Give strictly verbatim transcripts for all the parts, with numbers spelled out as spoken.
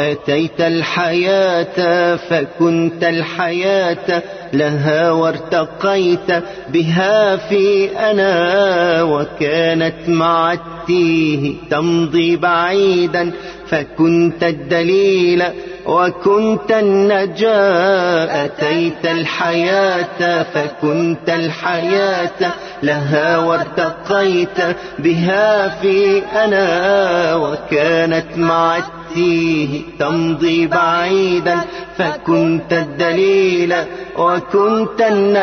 أتيت الحياة فكنت الحياة لها وارتقيت بها في أنا، وكانت مع التيه تمضي بعيدا فكنت الدليل وكنت النجاة. أتيت الحياة فكنت الحياة لها وارتقيت بها في أنا، وكانت مع التيه تمضي بعيدا فكنت الدليل وكنت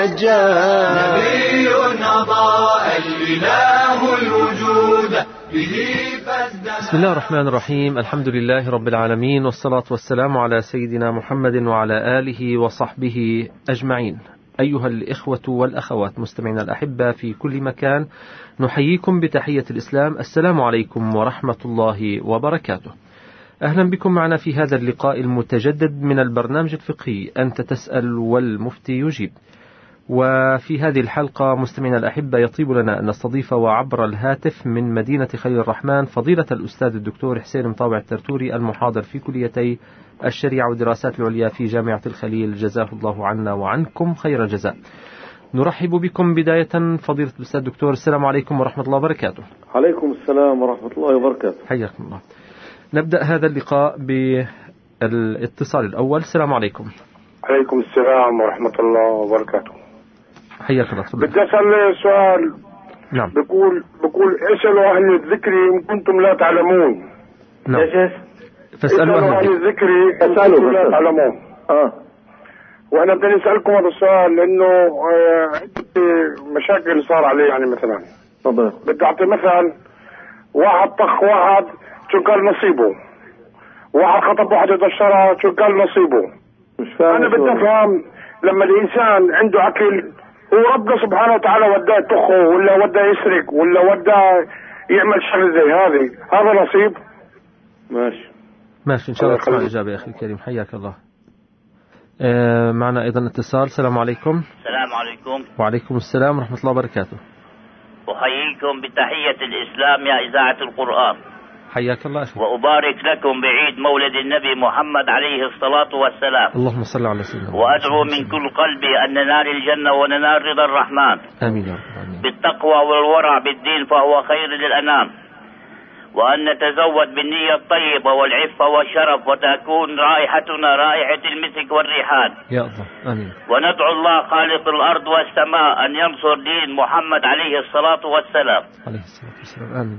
النجاة. نبي أضاء الإله الوجود به. بسم الله الرحمن الرحيم. الحمد لله رب العالمين، والصلاة والسلام على سيدنا محمد وعلى آله وصحبه أجمعين. أيها الإخوة والأخوات مستمعين الأحبة في كل مكان، نحييكم بتحية الإسلام. السلام عليكم ورحمة الله وبركاته. أهلا بكم معنا في هذا اللقاء المتجدد من البرنامج الفقهي أنت تسأل والمفتي يجيب. وفي هذه الحلقة مستمعينا الأحبة يطيب لنا أن نستضيف وعبر الهاتف من مدينة خليل الرحمن فضيلة الأستاذ الدكتور حسين مطاوع الترتوري، المحاضر في كليتي الشريعة والدراسات العليا في جامعة الخليل، جزاه الله عنا وعنكم خير الجزاء. نرحب بكم بداية فضيلة الأستاذ الدكتور. السلام عليكم ورحمة الله وبركاته. عليكم السلام ورحمة الله وبركاته. حياكم الله. نبدأ هذا اللقاء بالاتصال الأول. السلام عليكم. عليكم السلام ورحمة الله وبركاته. حياك الله. تفضل. بدي أسأل سؤال. نعم. بقول بقول اسألوا أهل الذكر إن كنتم لا تعلمون. نعم. ايش؟ فاسألوا أهل الذكر إن كنتم لا تعلمون. اه وأنا بدي أسألكم هذا السؤال لأنه آه مشاكل صار عليه. يعني مثلا تفضل. بدي أعطي مثل. واحد طخ واحد شو قال نصيبه، واحد خطب واحد يدشرها شو قال نصيبه. مش فاهم. أنا بدي أفهم لما الإنسان عنده عقل وربنا سبحانه وتعالى وداه تخه ولا وداه يسرق ولا وداه يعمل شغل زي هذه، هذا نصيب. ماشي ماشي إن شاء الله تسمع الإجابة يا أخي الكريم. حياك الله. آه معنا أيضا اتصال. السلام عليكم. السلام عليكم. وعليكم السلام ورحمة الله وبركاته. أحييكم بتحية الإسلام يا إذاعة القرآن. حياك الله أخي. وأبارك لكم بعيد مولد النبي محمد عليه الصلاة والسلام. اللهم صل على سيدنا محمد. وأدعو من كل قلبي أن ننال الجنة وننال رضا الرحمن. آمين يا رب. آمين. بالتقوى والورع بالدين فهو خير للأنام، وأن نتزود بالنية الطيبة والعفة والشرف وتكون رائحتنا رائحة المسك والريحان يا الله. آمين. وندعو الله خالق الأرض والسماء أن ينصر دين محمد عليه الصلاة والسلام. عليه الصلاة والسلام. آمين.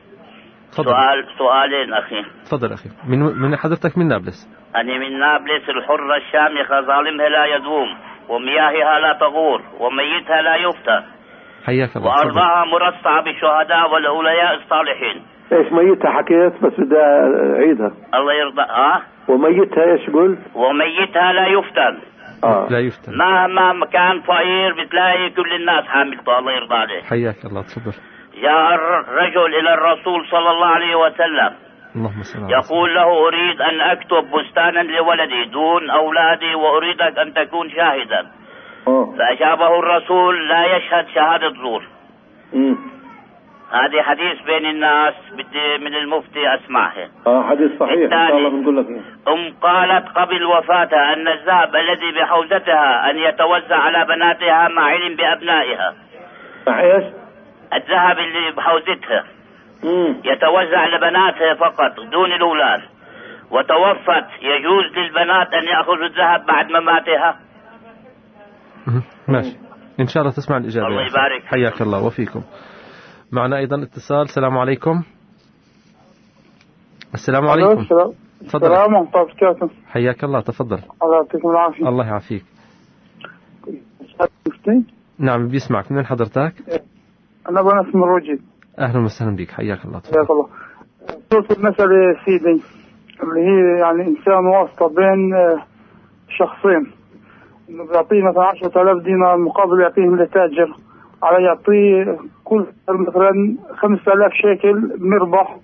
سؤال سؤالين أخي. تفضل أخي. من من حضرتك؟ من نابلس. أنا من نابلس الحرة الشامخة، ظالمها لا يدوم ومياهها لا تغور وميتها لا يفتى. حياك الله. وأرضها مرصعة بالشهداء والأولياء الصالحين. ايش ميتها حكيت بس بدي اعيدها. الله يرضى. اه وميتها ايش قلت؟ وميتها لا يفتن. آه. لا يفتن. مهما كان فقير بتلاقي كل الناس حاملته. الله يرضى عليه. حياك الله. تفضل. جاء الرجل إلى الرسول صلى الله عليه وسلم اللهم صل على يقول له أريد أن أكتب بستانا لولدي دون أولادي وأريدك أن تكون شاهدا. أوه. فأجابه الرسول لا يشهد شهادة زور. مم. هذه حديث بين الناس بدي من المفتي أسمعه. اه حديث صحيح إن شاء الله بنقول لك. أم قالت قبل وفاتها أن الذهب الذي بحوزتها أن يتوزع على بناتها مع علم بأبنائها. مع ايش؟ الذهب اللي بحوزتها مم. يتوزع لبناتها فقط دون الأولاد، وتوفت يجوز للبنات أن يأخذوا الذهب بعد مماتها. ماشي إن شاء الله تسمع الإجابة. الله يبارك. حياك الله وفيكم. معنا أيضا اتصال. السلام عليكم. السلام عليكم. السلام. تفضل. السلام ورحمة الله وبركاته. حياك الله. تفضل. الله يعطيكم العافية. الله يعافيك. نعم بيسمعك. من حضرتك؟ أنا أبو أنس من روجي. أهلا وسهلا بك. حياك الله. حياك الله. صوت المسألة سيدي اللي هي يعني إنسان واسطة بين شخصين، إنه بيعطيه مثلا عشرة آلاف دينار مقابل يعطيهم لتاجر على يعطيه كل مثلا خمسة آلاف شيكل مربح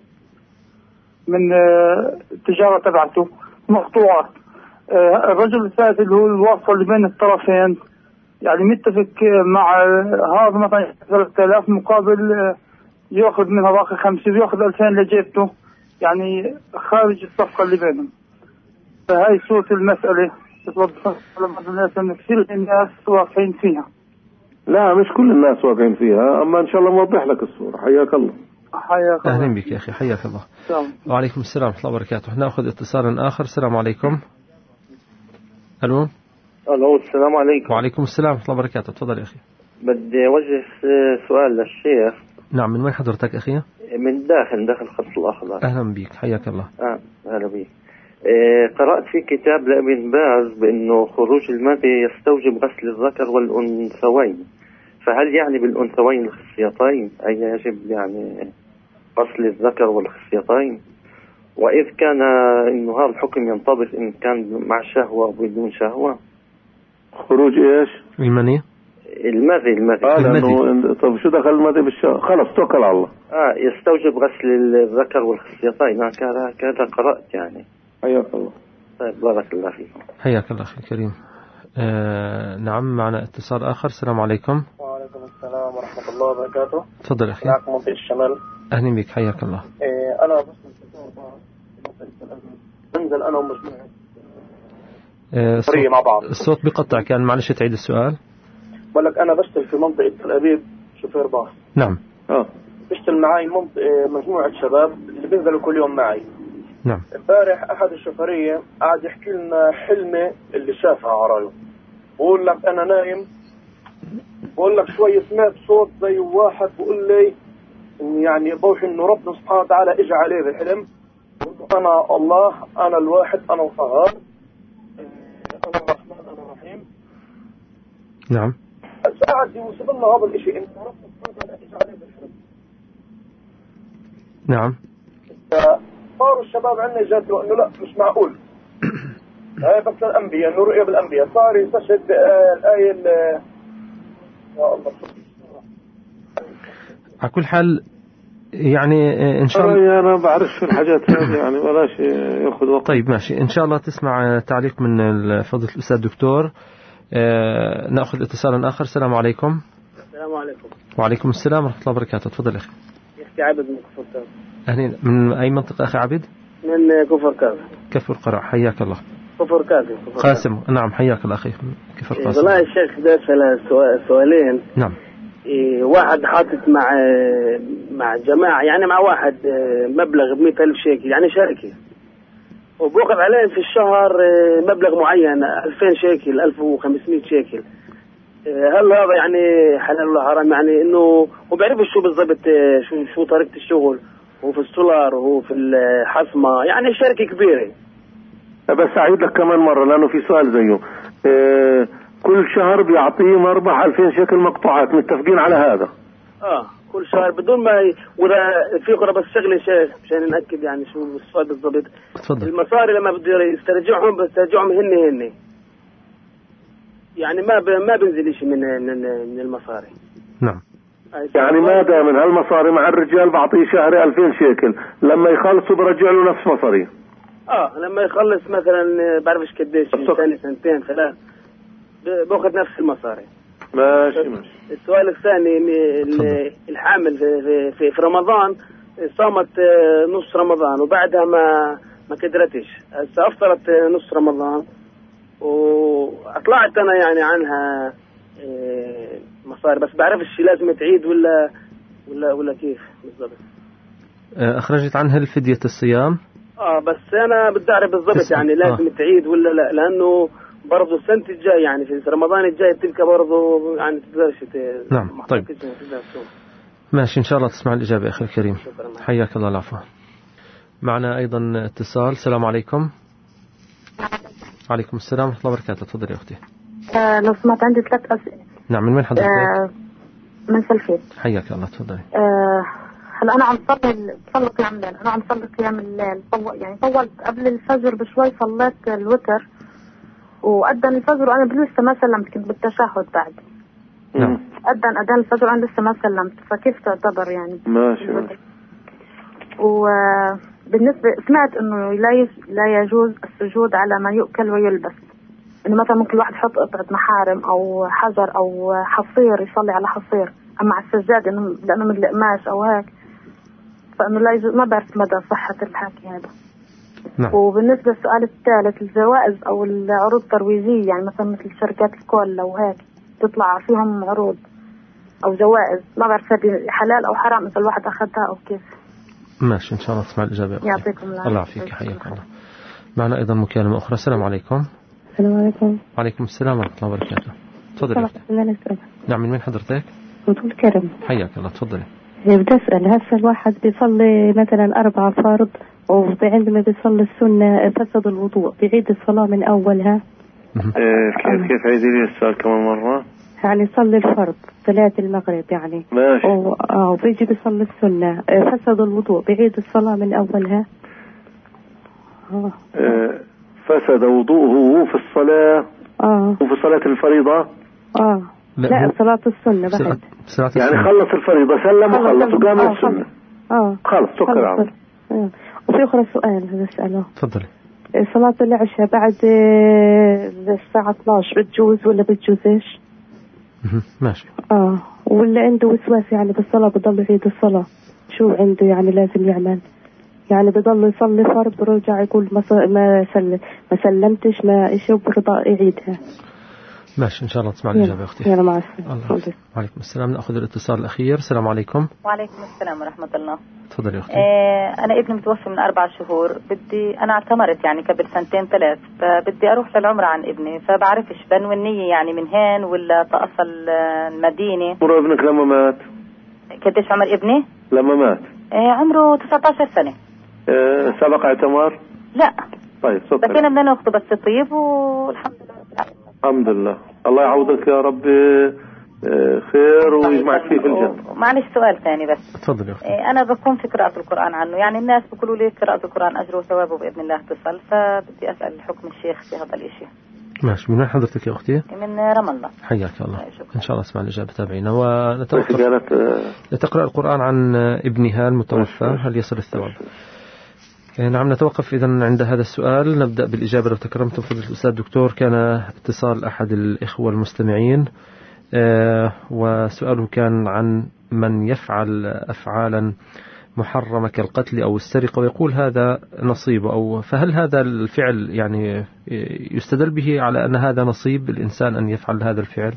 من التجارة تبعته مقطوعة. الرجل الثالث اللي هو الواسطة اللي بين الطرفين يعني متفق مع هذا مثلا ثلاثة آلاف مقابل يأخذ منها باقي خمسة ويأخذ ألفين لجيبته، يعني خارج الصفقة اللي بينهم. فهاي صورة المسألة بتوضح الناس أن كثير الناس واقعين فيها. لا مش كل الناس واقعين فيها، أما إن شاء الله موضح لك الصورة. حياك الله. حياك الله. أهلا بك يا أخي، حياك الله. وعليكم السلام ورحمة الله وبركاته. نأخذ اتصالا آخر. السلام عليكم. ألو. ألو السلام عليكم. وعليكم السلام ورحمة الله وبركاته. تفضل يا أخي. بدي أوجه سؤال للشيخ. نعم، من وين حضرتك أخي؟ من داخل داخل خط الأخضر. أهلا بك، حياك الله. آه أهلا بك. آه قرأت في كتاب لابن باز بأنه خروج المذي يستوجب غسل الذكر والأنثوين، فهل يعني بالأنثوين الخصيتين أي يجب يعني غسل الذكر والخصيتين؟ وإذ كان إنه هذا الحكم ينطبق إن كان مع شهوة أو بدون شهوة؟ خروج إيش؟ المني. المذي المذي. آه لأنه طب شو دخل المذي بالشهوة؟ خلص توكل على الله. آه يستوجب غسل الذكر والخصيتين. هكذا كذا قرأت يعني. حياك الله. طيب بارك الله فيكم. حياك الله أخي الكريم. آه نعم، معنا اتصال آخر. السلام عليكم. وعليكم السلام ورحمة الله وبركاته. تفضل أخي. معكم منطقة الشمال. أهلا بك، حياك الله. إيه أنا بس ننزل أنا ومجموعة آه فريق مع بعض. الصوت بقطع، كان معلش تعيد السؤال. بقول لك أنا بشتغل في منطقة تل أبيب شوفير باص. نعم. اه بشتغل معي منطقة مجموعة شباب اللي بينزلوا كل يوم معي. نعم. امبارح أحد الشوفرية قاعد يحكي لنا حلمه اللي شافها عرايو. بقول لك أنا نايم، بقول لك شوي سمعت صوت زي واحد بقول لي يعني بوحي إنه ربنا سبحانه وتعالى إجا عليه بالحلم. أنا الله، أنا الواحد، أنا القهار، أنا الرحمن، أنا الرحيم. نعم. قاعد يوصف لنا هذا الشيء إنه ربنا سبحانه وتعالى إجا عليه بالحلم. نعم. صاروا الشباب عندنا جات له إنه لا مش معقول. هاي بس الأنبياء، إنه رؤيا بالأنبياء. صار يستشهد بالآية ال يا الله. على كل حال يعني إن شاء الله أنا بعرف شو الحاجات هذه يعني ولاش يأخذ وقت. طيب ماشي، إن شاء الله تسمع تعليق من فضيلة الأستاذ الدكتور. آه نأخذ اتصالا آخر. السلام عليكم. السلام عليكم. وعليكم السلام ورحمة الله وبركاته. تفضل أخي. يحكي عبد من كفر كاف. أهلا. من أي منطقة أخي عبد؟ من كفر كاف. كفر قرع. حياك الله. كفر كاف. قاسم. نعم حياك الله أخي. كفر قاسم. والله الشيخ ده سؤالين. نعم. إيه واحد حاطط مع مع جماعة يعني مع واحد مبلغ بمئة ألف شيكل يعني شركة، وبوقف عليه في الشهر مبلغ معين ألفين شيكل ألف وخمسمائة شيكل. هل هذا يعني حلال ولا حرام؟ يعني إنه هو بيعرف شو بالضبط، شو شو طريقة الشغل، وهو في السولار وهو في الحصمة، يعني شركة كبيرة. بس أعيد لك كمان مرة لأنه في سؤال زيه. إيه كل شهر بيعطيه مربح ألفين شيكل مقطوعات، متفقين على هذا؟ اه كل شهر بدون ما ي... وده في قرى بس شغله شيخ مشان نأكد يعني شو السؤال بالضبط. تفضل. المصاري لما بده يسترجعهم بيسترجعهم هن هن يعني ما ب... ما بنزل شيء من من من المصاري. نعم. يعني ما دام من هالمصاري مع الرجال بعطيه شهري ألفين شيكل، لما يخلصوا برجع له نفس مصاريه. اه لما يخلص مثلا بعرفش قديش سنه سنتين ثلاث باخذ نفس المصاري. ماشي ماشي. السؤال الثاني الحامل في, في, في, في رمضان صامت نص رمضان وبعدها ما ما قدرتش، هسه افطرت نص رمضان واطلعت انا يعني عنها مصاري، بس بعرفش لازم تعيد ولا ولا ولا كيف بالضبط. اخرجت عنها الفدية الصيام. اه بس انا بدي اعرف بالضبط يعني لازم آه. تعيد ولا لا، لانه برضه السنة الجاي يعني في رمضان الجاي تلك برضه يعني تقدرش. نعم طيب ماشي، إن شاء الله تسمع الإجابة أخي الكريم. حياك الله. العفو. معنا أيضا اتصال. السلام عليكم. وعليكم السلام ورحمة الله وبركاته. تفضلي يا أختي. آه لو سمعت عندي ثلاث أسئلة. نعم. من وين حضرتك؟ آه من سلفيت. حياك الله. تفضلي. آه هلا أنا عم صلي صلي قيام الليل، أنا عم صلي قيام الليل طو... يعني طولت قبل الفجر بشوي، صليت الوتر وأذن الفجر وأنا لسه ما سلمت، كنت بالتشهد بعد. نعم. أذن أذان الفجر وأنا لسه ما سلمت، فكيف تعتبر يعني؟ ماشي ماشي. وبالنسبة سمعت إنه لا يج... لا يجوز السجود على ما يؤكل ويلبس، إنه مثلا ممكن الواحد يحط قطعة محارم أو حجر أو حصير يصلي على حصير، أما على السجاد إنه لأنه من القماش أو هيك، فإنه لا يجوز، ما بعرف مدى صحة الحكي هذا. نعم. وبالنسبة للسؤال الثالث، الجوائز أو العروض الترويجية يعني مثلا مثل شركات الكولا وهيك تطلع فيهم عروض أو جوائز، ما بعرف هذه حلال أو حرام إذا الواحد أخذها أو كيف. ماشي إن شاء الله تسمع الإجابة. يعطيكم العافية. الله يعافيك، حياك الله. معنا أيضا مكالمة أخرى. السلام عليكم. السلام عليكم. وعليكم السلام ورحمة الله وبركاته. تفضلي أختي. نعم، من وين حضرتك؟ من طول كرم. حياك الله، تفضلي. بدي أسأل، هسه الواحد بيصلي مثلا أربعة فرض وعندما بيصلي السنة فسد الوضوء، بيعيد الصلاة من أولها؟ إيه كيف كيف عيدي لي السؤال كمان مرة؟ يعني يصلي الفرض صلاة المغرب يعني ماشي، وبيجي بيصلي السنة فسد الوضوء، بيعيد الصلاة من أولها؟ آه. إيه فسد وضوءه في الصلاة اه وفي صلاة الفريضة؟ اه لا, لا صلاة السنة بعد يعني خلص الفريضة سلم وخلص وقام آه السنة. اه خلص شكرا عم. آه. وفي أخرى سؤال بسأله. تفضلي. صلاة العشاء بعد الساعة اثناشر بتجوز ولا بتجوزش؟ ماشي. اه ولا عنده وسواس يعني بالصلاة بضل يعيد الصلاة، شو عنده يعني لازم يعمل؟ يعني بضل يصلي فرض برجع يقول ما ما سلم ما سلمتش ما إيش وبرضى يعيدها. ماشي إن شاء الله تسمع الإجابة أختي. يلا مع السلامة. وعليكم السلام. نأخذ الاتصال الأخير. السلام عليكم. وعليكم السلام ورحمة الله. تفضل يا أختي. آه أنا ابني متوفي من أربع شهور، بدي أنا اعتمرت يعني قبل سنتين ثلاث، فبدي أروح للعمرة عن ابني، فبعرفش بنوي النية يعني من هين ولا تأصل المدينة. عمر ابنك لما مات؟ قديش عمر ابني؟ لما مات آه عمره تسعة عشر سنة. آه سبق اعتمار؟ لا. طيب بس أنا بدنا ناخده بس طيب والحمد لله. الحمد لله. الله يعوضك يا رب خير ويجمعك فيه في الجنة. معلش سؤال ثاني بس. تفضل يا أختي. أنا بكون في قراءة القرآن عنه، يعني الناس بيقولوا لي قراءة القرآن أجره وثوابه بإذن الله تصل، فبدي أسأل حكم الشيخ في هذا الإشي. ماشي. من وين حضرتك يا أختي؟ من رام الله. حياك الله. إن شاء الله اسمع الإجابة. تابعينا ونتوقف. لتقرأ القرآن عن ابنها المتوفى هل يصل الثواب؟ نعم نتوقف إذا عند هذا السؤال. نبدأ بالإجابة لو تكرمتم فضيلة الأستاذ الدكتور. كان اتصال أحد الإخوة المستمعين آه وسؤاله كان عن من يفعل أفعالا محرمة كالقتل أو السرقة ويقول هذا نصيب، أو فهل هذا الفعل يعني يستدل به على أن هذا نصيب الإنسان أن يفعل هذا الفعل؟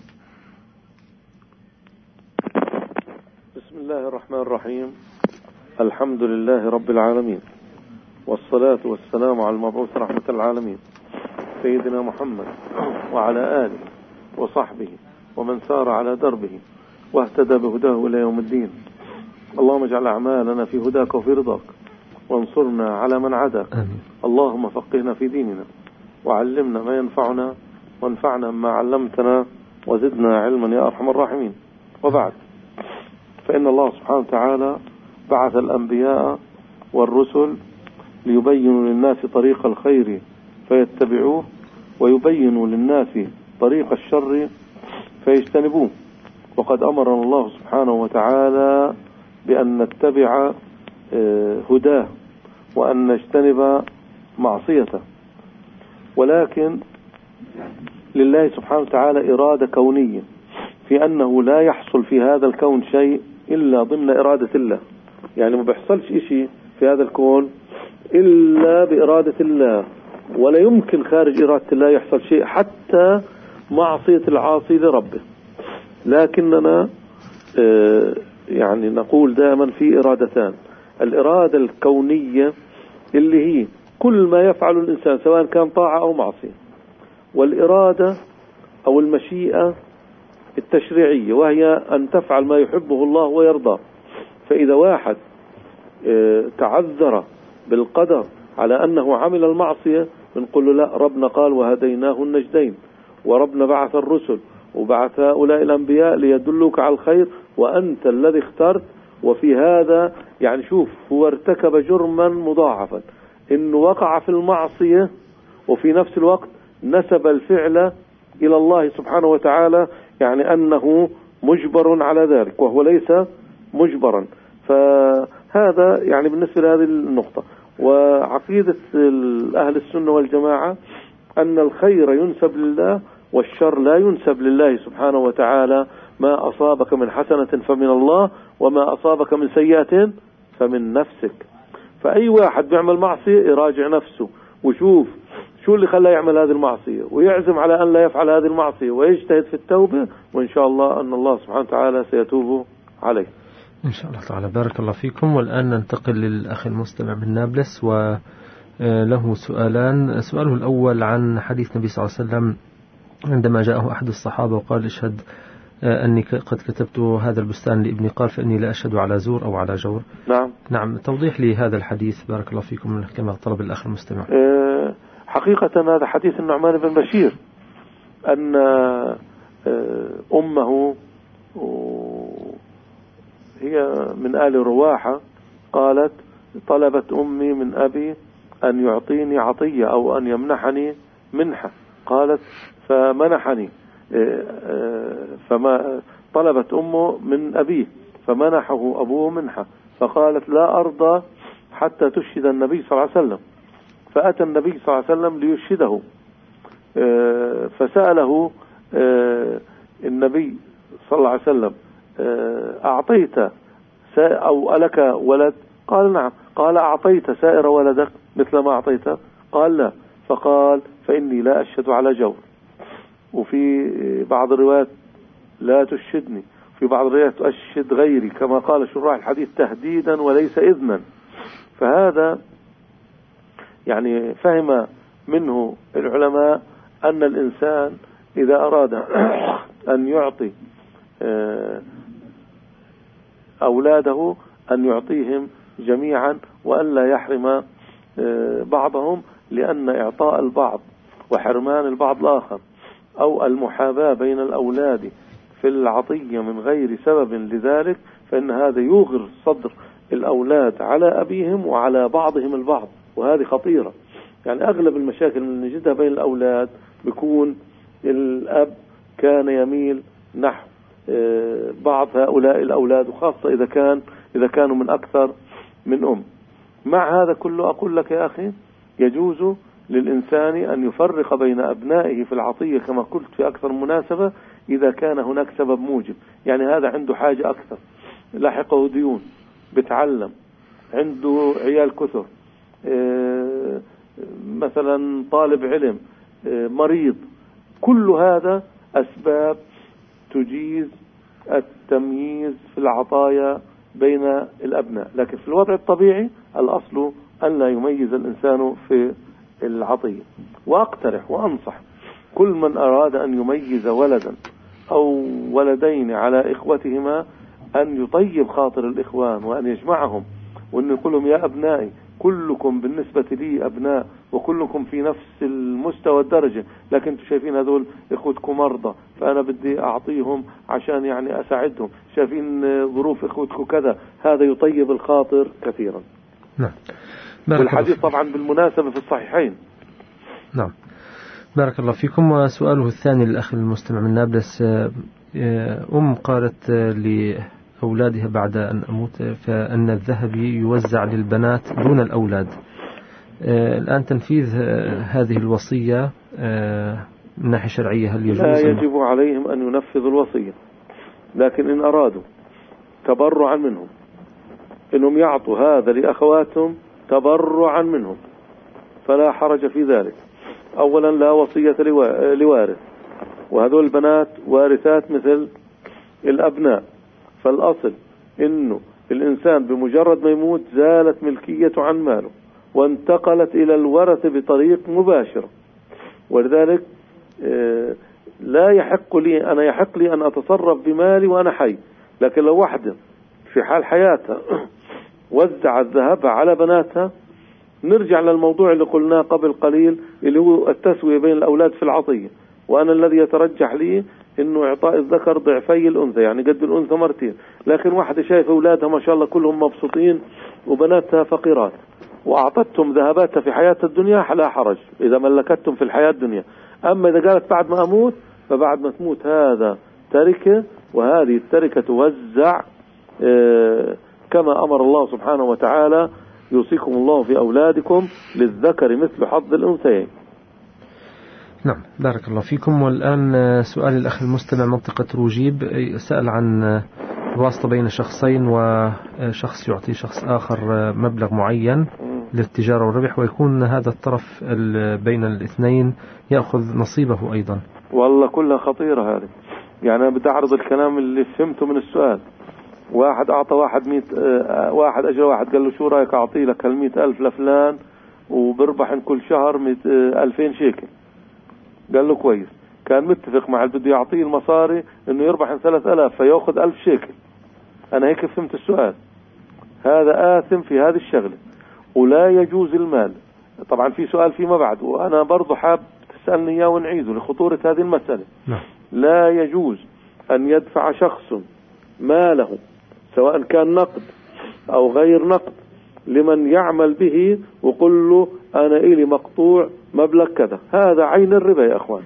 بسم الله الرحمن الرحيم. الحمد لله رب العالمين، والصلاة والسلام على المبعوث رحمة العالمين سيدنا محمد وعلى آله وصحبه ومن سار على دربه واهتدى بهداه إلى يوم الدين. اللهم اجعل أعمالنا في هداك وفي رضاك، وانصرنا على من عاداك. اللهم فقهنا في ديننا، وعلمنا ما ينفعنا، وانفعنا ما علمتنا، وزدنا علما يا أرحم الراحمين. وبعد، فإن الله سبحانه وتعالى بعث الأنبياء والرسل ليبينوا للناس طريق الخير فيتبعوه، ويبينوا للناس طريق الشر فيجتنبوه. وقد أمرنا الله سبحانه وتعالى بأن نتبع هداه وأن نجتنب معصيته، ولكن لله سبحانه وتعالى إرادة كونية في أنه لا يحصل في هذا الكون شيء إلا ضمن إرادة الله. يعني ما بيحصلش شيء في هذا الكون إلا بإرادة الله، ولا يمكن خارج إرادة الله يحصل شيء، حتى معصية العاصي لربه. لكننا يعني نقول دائما في إرادتان: الإرادة الكونية اللي هي كل ما يفعل الإنسان سواء كان طاعة أو معصية، والإرادة أو المشيئة التشريعية وهي أن تفعل ما يحبه الله ويرضاه. فإذا واحد تعذر بالقدر على أنه عمل المعصية بنقول له لا، ربنا قال وهديناه النجدين، وربنا بعث الرسل وبعث هؤلاء الأنبياء ليدلوك على الخير وأنت الذي اخترت. وفي هذا يعني شوف هو ارتكب جرما مضاعفا، إنه وقع في المعصية وفي نفس الوقت نسب الفعل إلى الله سبحانه وتعالى، يعني أنه مجبر على ذلك وهو ليس مجبرا. فهذا يعني بالنسبة لهذه النقطة. وعقيدة أهل السنة والجماعة أن الخير ينسب لله والشر لا ينسب لله سبحانه وتعالى. ما أصابك من حسنة فمن الله، وما أصابك من سيئة فمن نفسك. فأي واحد بيعمل معصية يراجع نفسه ويشوف شو اللي خلاه يعمل هذه المعصية، ويعزم على أن لا يفعل هذه المعصية، ويجتهد في التوبة، وإن شاء الله أن الله سبحانه وتعالى سيتوب عليه إن شاء الله تعالى. بارك الله فيكم. والآن ننتقل للأخ المستمع من نابلس، وله سؤالان. سؤاله الأول عن حديث النبي صلى الله عليه وسلم عندما جاءه أحد الصحابة وقال اشهد أني قد كتبت هذا البستان لابني، قال فإني لا أشهد على زور أو على جور. نعم نعم، توضيح لي هذا الحديث بارك الله فيكم كما طلب الأخ المستمع. أه حقيقة هذا حديث النعمان بن بشير أن أمه هي من آل رواحة قالت طلبت أمي من أبي أن يعطيني عطية أو أن يمنحني منحة، قالت فمنحني، فما طلبت أمه من أبيه فمنحه أبوه منحة، فقالت لا أرضى حتى تشهد النبي صلى الله عليه وسلم. فأتى النبي صلى الله عليه وسلم ليشهده، فسأله النبي صلى الله عليه وسلم أعطيت أو ألك ولد؟ قال نعم. قال أعطيت سائر ولدك مثل ما أعطيت؟ قال لا. فقال فإني لا أشهد على جور. وفي بعض الروايات لا تشهدني، في بعض الروايات أشهد غيري، كما قال شراح الحديث تهديدا وليس إذنا. فهذا يعني فهم منه العلماء أن الإنسان إذا أراد أن يعطي أولاده أن يعطيهم جميعا وأن لا يحرم بعضهم، لأن إعطاء البعض وحرمان البعض الآخر أو المحاباة بين الأولاد في العطية من غير سبب لذلك، فإن هذا يغر صدر الأولاد على أبيهم وعلى بعضهم البعض، وهذه خطيرة. يعني أغلب المشاكل اللي نجدها بين الأولاد بيكون الأب كان يميل نحو بعض هؤلاء الأولاد، وخاصة إذا كان إذا كانوا من أكثر من أم. مع هذا كله أقول لك يا أخي يجوز للإنسان أن يفرق بين أبنائه في العطية كما قلت في أكثر مناسبة إذا كان هناك سبب موجب. يعني هذا عنده حاجة أكثر، لاحقه ديون، بتعلم، عنده عيال كثر، مثلا طالب علم، مريض، كل هذا أسباب تجيز التمييز في العطايا بين الأبناء. لكن في الوضع الطبيعي الأصل أن لا يميز الإنسان في العطية. وأقترح وأنصح كل من أراد أن يميز ولدا أو ولدين على إخوتهما أن يطيب خاطر الإخوان وأن يجمعهم، وأن يقول لهم يا أبنائي كلكم بالنسبة لي أبناء وكلكم في نفس المستوى الدرجة، لكن انتم شايفين هذول إخوتكم مرضى فأنا بدي أعطيهم عشان يعني أساعدهم، شايفين ظروف إخوتكم كذا، هذا يطيب الخاطر كثيرا. نعم. والحديث طبعا بالمناسبة في الصحيحين. نعم. بارك الله فيكم. وسؤاله الثاني للأخ المستمع من نابلس، أم قالت لأولادها بعد أن أموت فأن الذهب يوزع للبنات دون الأولاد. الآن تنفيذ هذه الوصية من ناحية شرعية هل يجوز؟ لا يجب عليهم أن ينفذوا الوصية، لكن إن أرادوا تبرعا منهم إنهم يعطوا هذا لأخواتهم تبرعا منهم فلا حرج في ذلك. أولا لا وصية لوارث، وهذول البنات وارثات مثل الأبناء، فالأصل إنه الإنسان بمجرد ما يموت زالت ملكيته عن ماله وانتقلت إلى الورثة بطريق مباشر، ولذلك لا يحق لي أنا يحق لي أن أتصرف بمالي وأنا حي. لكن لو واحدة في حال حياتها وزعت ذهبها على بناتها، نرجع للموضوع اللي قلناه قبل قليل اللي هو التسوية بين الأولاد في العطية، وأنا الذي يترجح لي إنه إعطاء الذكر ضعفي الأنثى، يعني قد الأنثى مرتين. لكن واحدة شايفة أولادها ما شاء الله كلهم مبسوطين وبناتها فقيرات وأعطتهم ذهباتها في حياة الدنيا لا حرج إذا ملكتهم في الحياة الدنيا. أما إذا قالت بعد ما أموت فبعد ما تموت هذا تركة، وهذه التركة توزع كما أمر الله سبحانه وتعالى يوصيكم الله في أولادكم للذكر مثل حظ الأنثيين. نعم. بارك الله فيكم. والآن سؤال الأخ المستمع منطقة روجيب، سأل عن الواسطة بين شخصين وشخص يعطي شخص آخر مبلغ معين للتجارة والربح، ويكون هذا الطرف بين الاثنين يأخذ نصيبه أيضا. والله كلها خطيرة هذه. يعني أنا بدي أعرض الكلام اللي فهمته من السؤال. واحد أعطى واحد مية اه واحد أجل واحد قال له شو رأيك أعطي لك هالمئة ألف لفلان وبربح كل شهر اه ألفين شيكل. قال له كويس. كان متفق مع اللي بده يعطيه المصاري إنه يربح ثلاث ألاف فيأخذ ألف شيكل. أنا هيك فهمت السؤال. هذا آثم في هذه الشغلة ولا يجوز المال. طبعا في سؤال فيما بعد وأنا برضو حاب تسألني إياه ونعيده لخطورة هذه المسألة. لا يجوز أن يدفع شخص ماله سواء كان نقد أو غير نقد لمن يعمل به وقل له أنا إلي مقطوع مبلغ كذا. هذا عين الربا يا أخوان.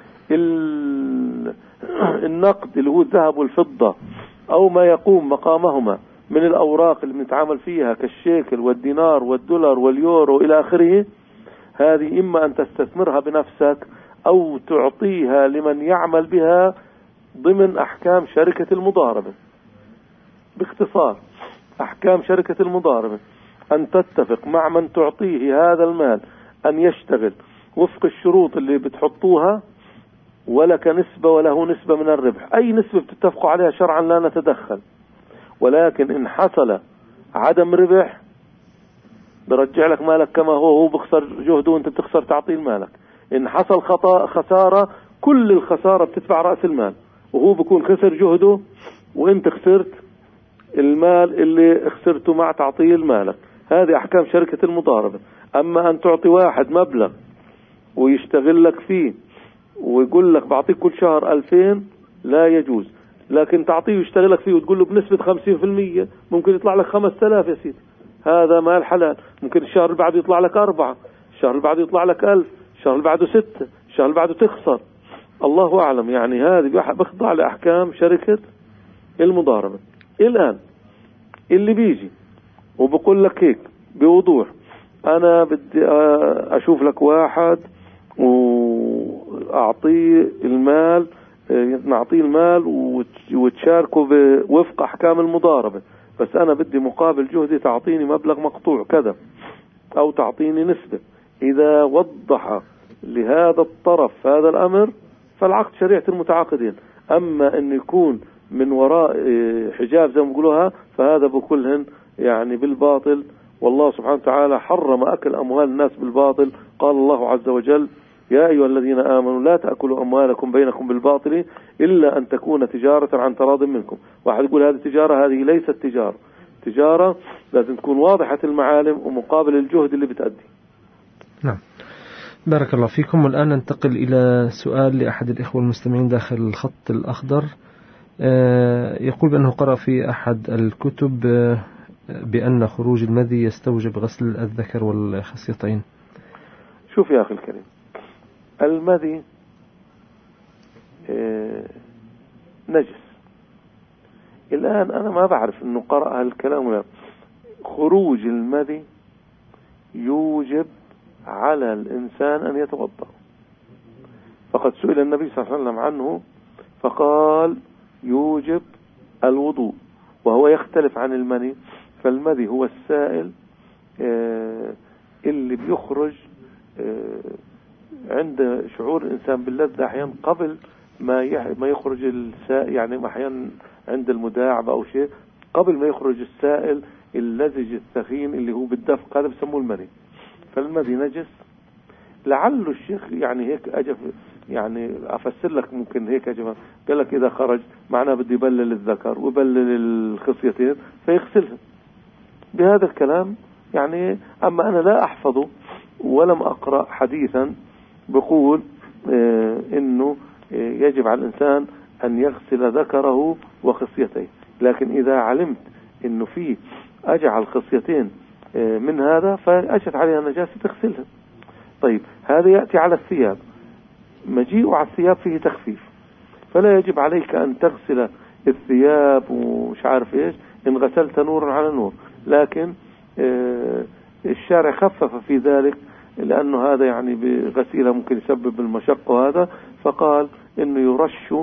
النقد اللي هو الذهب والفضة أو ما يقوم مقامهما من الأوراق اللي بنتعامل فيها كالشيكل والدينار والدولار واليورو إلى آخره، هذه إما أن تستثمرها بنفسك أو تعطيها لمن يعمل بها ضمن أحكام شركة المضاربة. باختصار أحكام شركة المضاربة أن تتفق مع من تعطيه هذا المال أن يشتغل وفق الشروط اللي بتحطوها ولك نسبة وله نسبة من الربح. أي نسبة بتتفقوا عليها شرعا لا نتدخل، ولكن إن حصل عدم ربح برجع لك مالك كما هو، هو بخسر جهده وانت بتخسر تعطيل مالك. إن حصل خطأ خسارة كل الخسارة بتدفع رأس المال وهو بكون خسر جهده وانت خسرت المال اللي خسرته مع تعطيل مالك. هذه أحكام شركة المضاربة. أما أن تعطي واحد مبلغ ويشتغل لك فيه ويقول لك بعطيك كل شهر ألفين لا يجوز، لكن تعطيه ويشتغل لك فيه وتقول له بنسبة خمسين في المية ممكن يطلع لك خمسة آلاف يا سيدي. هذا مال حلال. ممكن الشهر اللي بعده يطلع لك أربعة، الشهر اللي بعده يطلع لك ألف، الشهر اللي بعده ستة، الشهر اللي بعده تخسر. الله أعلم. يعني هذه بخضع لأحكام شركة المضاربة. الآن اللي بيجي وبقول لك هيك بوضوح أنا بدي أشوف لك واحد وأعطيه المال، نعطيه المال وتشاركه وفق أحكام المضاربة، بس أنا بدي مقابل جهدي تعطيني مبلغ مقطوع كذا أو تعطيني نسبة. إذا وضح لهذا الطرف هذا الأمر فالعقد شريعة المتعاقدين. أما أن يكون من وراء حجاب زي ما بيقولوها فهذا بكلهن يعني بالباطل. والله سبحانه وتعالى حرم أكل أموال الناس بالباطل. قال الله عز وجل يا أيها الذين آمنوا لا تأكلوا أموالكم بينكم بالباطل إلا أن تكون تجارة عن تراض منكم. واحد يقول هذه تجارة، هذه ليست تجارة. تجارة لازم تكون واضحة المعالم ومقابل الجهد اللي بتأدي. نعم، بارك الله فيكم. والآن ننتقل إلى سؤال لأحد الإخوة المستمعين داخل الخط الأخضر. يقول بأنه قرأ في أحد الكتب بأن خروج المذي يستوجب غسل الذكر والخصيتين. شوف يا أخي الكريم، المذي نجس. الآن أنا ما بعرف أنه قرأ هالكلام ولا. خروج المذي يوجب على الإنسان أن يتوضأ. فقد سئل النبي صلى الله عليه وسلم عنه فقال يوجب الوضوء، وهو يختلف عن المني. فالمذي هو السائل اللي بيخرج عند شعور الإنسان باللذة أحيانا قبل ما ما يخرج السائل، يعني أحيانا عند المداعبة أو شيء قبل ما يخرج السائل اللزج الثخين اللي هو بالدفق، هذا بسموه المني. فالمذي نجس. لعله الشيخ يعني هيك أجف يعني أفسر لك ممكن هيك أجف قال لك إذا خرج معناه بده يبلل الذكر ويبلل الخصيتين فيغسلها بهذا الكلام يعني. أما أنا لا أحفظه ولم أقرأ حديثا بقول آه إنه آه يجب على الإنسان أن يغسل ذكره وخصيتيه، لكن إذا علمت إنه في أجعل خصيتين آه من هذا فأجت عليها نجاسة تغسلها. طيب هذا يأتي على الثياب. مجيء على الثياب فيه تخفيف، فلا يجب عليك أن تغسل الثياب ومش عارف إيش إن غسلت نور على نور، لكن آه الشارع خفف في ذلك لأنه هذا يعني بغسيلة ممكن يسبب المشقة وهذا، فقال إنه يرش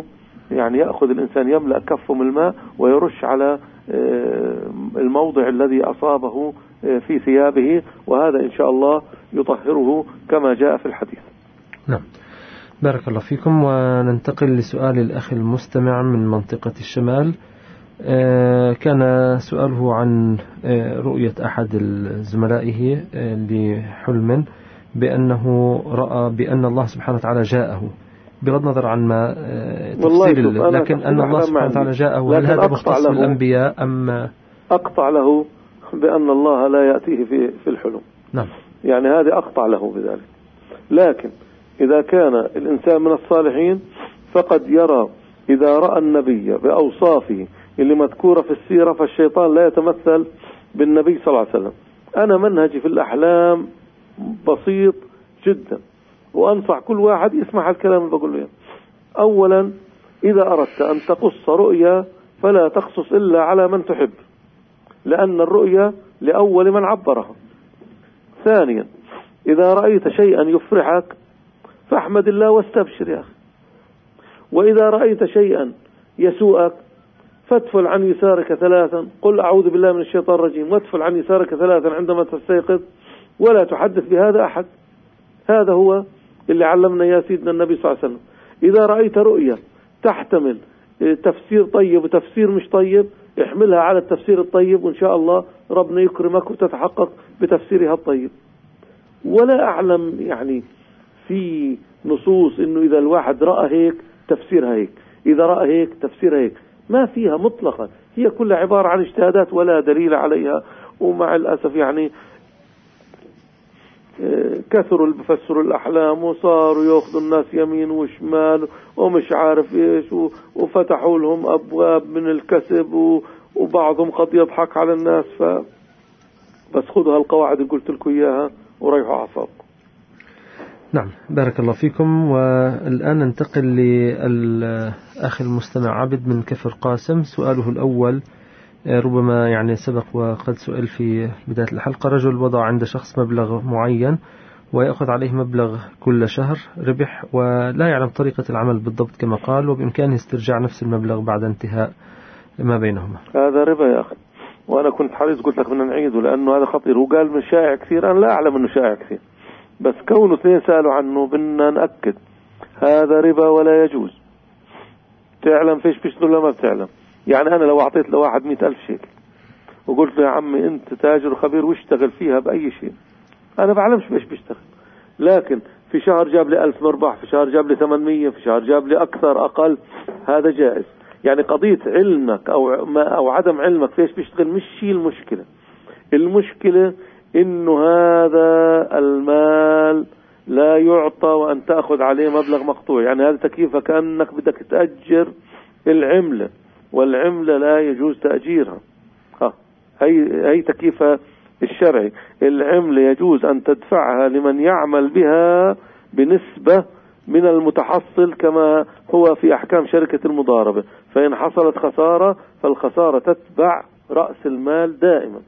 يعني يأخذ الإنسان يملأ كفه من الماء ويرش على الموضع الذي أصابه في ثيابه، وهذا إن شاء الله يطهره كما جاء في الحديث. نعم، بارك الله فيكم. وننتقل لسؤال الأخ المستمع من منطقة الشمال. كان سؤاله عن رؤية أحد زملائه لحلم بأنه رأى بأن الله سبحانه وتعالى جاءه، بغض النظر عن ما تفصيل، لكن أن الله سبحانه وتعالى جاءه، هل هذا مختص بالأنبياء أم أقطع له بأن الله لا يأتيه في في الحلم؟ نعم، يعني هذا أقطع له بذلك. لكن إذا كان الإنسان من الصالحين فقد يرى إذا رأى النبي بأوصافه اللي مذكورة في السيرة، فالشيطان لا يتمثل بالنبي صلى الله عليه وسلم. أنا منهجي في الأحلام بسيط جدا، وأنصح كل واحد يسمع الكلام اللي بقوله. أولا، إذا أردت أن تقص رؤيا فلا تقصص إلا على من تحب، لأن الرؤيا لأول من عبرها. ثانيا، إذا رأيت شيئا يفرحك فاحمد الله واستبشر يا أخي، وإذا رأيت شيئا يسوءك فادفل عن يسارك ثلاثا، قل أعوذ بالله من الشيطان الرجيم، وادفل عن يسارك ثلاثا عندما تستيقظ، ولا تحدث بهذا أحد. هذا هو اللي علمنا يا سيدنا النبي صلى الله عليه وسلم. إذا رأيت رؤيا تحتمل تفسير طيب وتفسير مش طيب، احملها على التفسير الطيب، وإن شاء الله ربنا يكرمك وتتحقق بتفسيرها الطيب. ولا أعلم يعني في نصوص إنه إذا الواحد رأى هيك تفسيرها هيك، إذا رأى هيك تفسيرها هيك، ما فيها مطلقا، هي كلها عبارة عن اجتهادات ولا دليل عليها. ومع الأسف يعني كثروا اللي بفسروا الأحلام وصاروا يأخذوا الناس يمين وشمال ومش عارف إيش، وفتحوا لهم أبواب من الكسب، وبعضهم قد يضحك على الناس. ف بس خذوا هالقواعد اللي قلت لكم إياها وريحوا أعصابكم. نعم، بارك الله فيكم. والآن ننتقل للأخ المستمع عبد من كفر قاسم. سؤاله الأول ربما يعني سبق وقد سئل في بداية الحلقة. رجل وضع عند شخص مبلغ معين ويأخذ عليه مبلغ كل شهر ربح، ولا يعلم طريقة العمل بالضبط كما قال، وبإمكانه استرجاع نفس المبلغ بعد انتهاء ما بينهما. هذا ربا يا أخي، وأنا كنت حريص قلت لك بدنا نعيده لأنه هذا خطير. وقال من شائع كثير، أنا لا أعلم أنه شائع كثير، بس كونه اثنين سألوا عنه بدنا نأكد هذا ربا ولا يجوز. تعلم فيش بيشتغل ولا ما بتعلم؟ يعني أنا لو أعطيت لواحد مئة ألف شيكل وقلت له يا عمي أنت تاجر خبير واشتغل فيها بأي شيء، أنا بعلمش بيش بيشتغل، لكن في شهر جاب لي ألف مربح، في شهر جاب لي ثمانمية، في شهر جاب لي أكثر أقل، هذا جائز. يعني قضية علمك أو ما أو عدم علمك فيش بيشتغل مش شيء المشكلة. المشكلة إنه هذا المال لا يعطى وأن تأخذ عليه مبلغ مقطوع. يعني هذا تكييفة كأنك بدك تأجر العملة، والعملة لا يجوز تأجيرها. ها هي هي تكييفها الشرعي. العملة يجوز أن تدفعها لمن يعمل بها بنسبة من المتحصل كما هو في أحكام شركة المضاربة، فإن حصلت خسارة فالخسارة تتبع رأس المال دائما.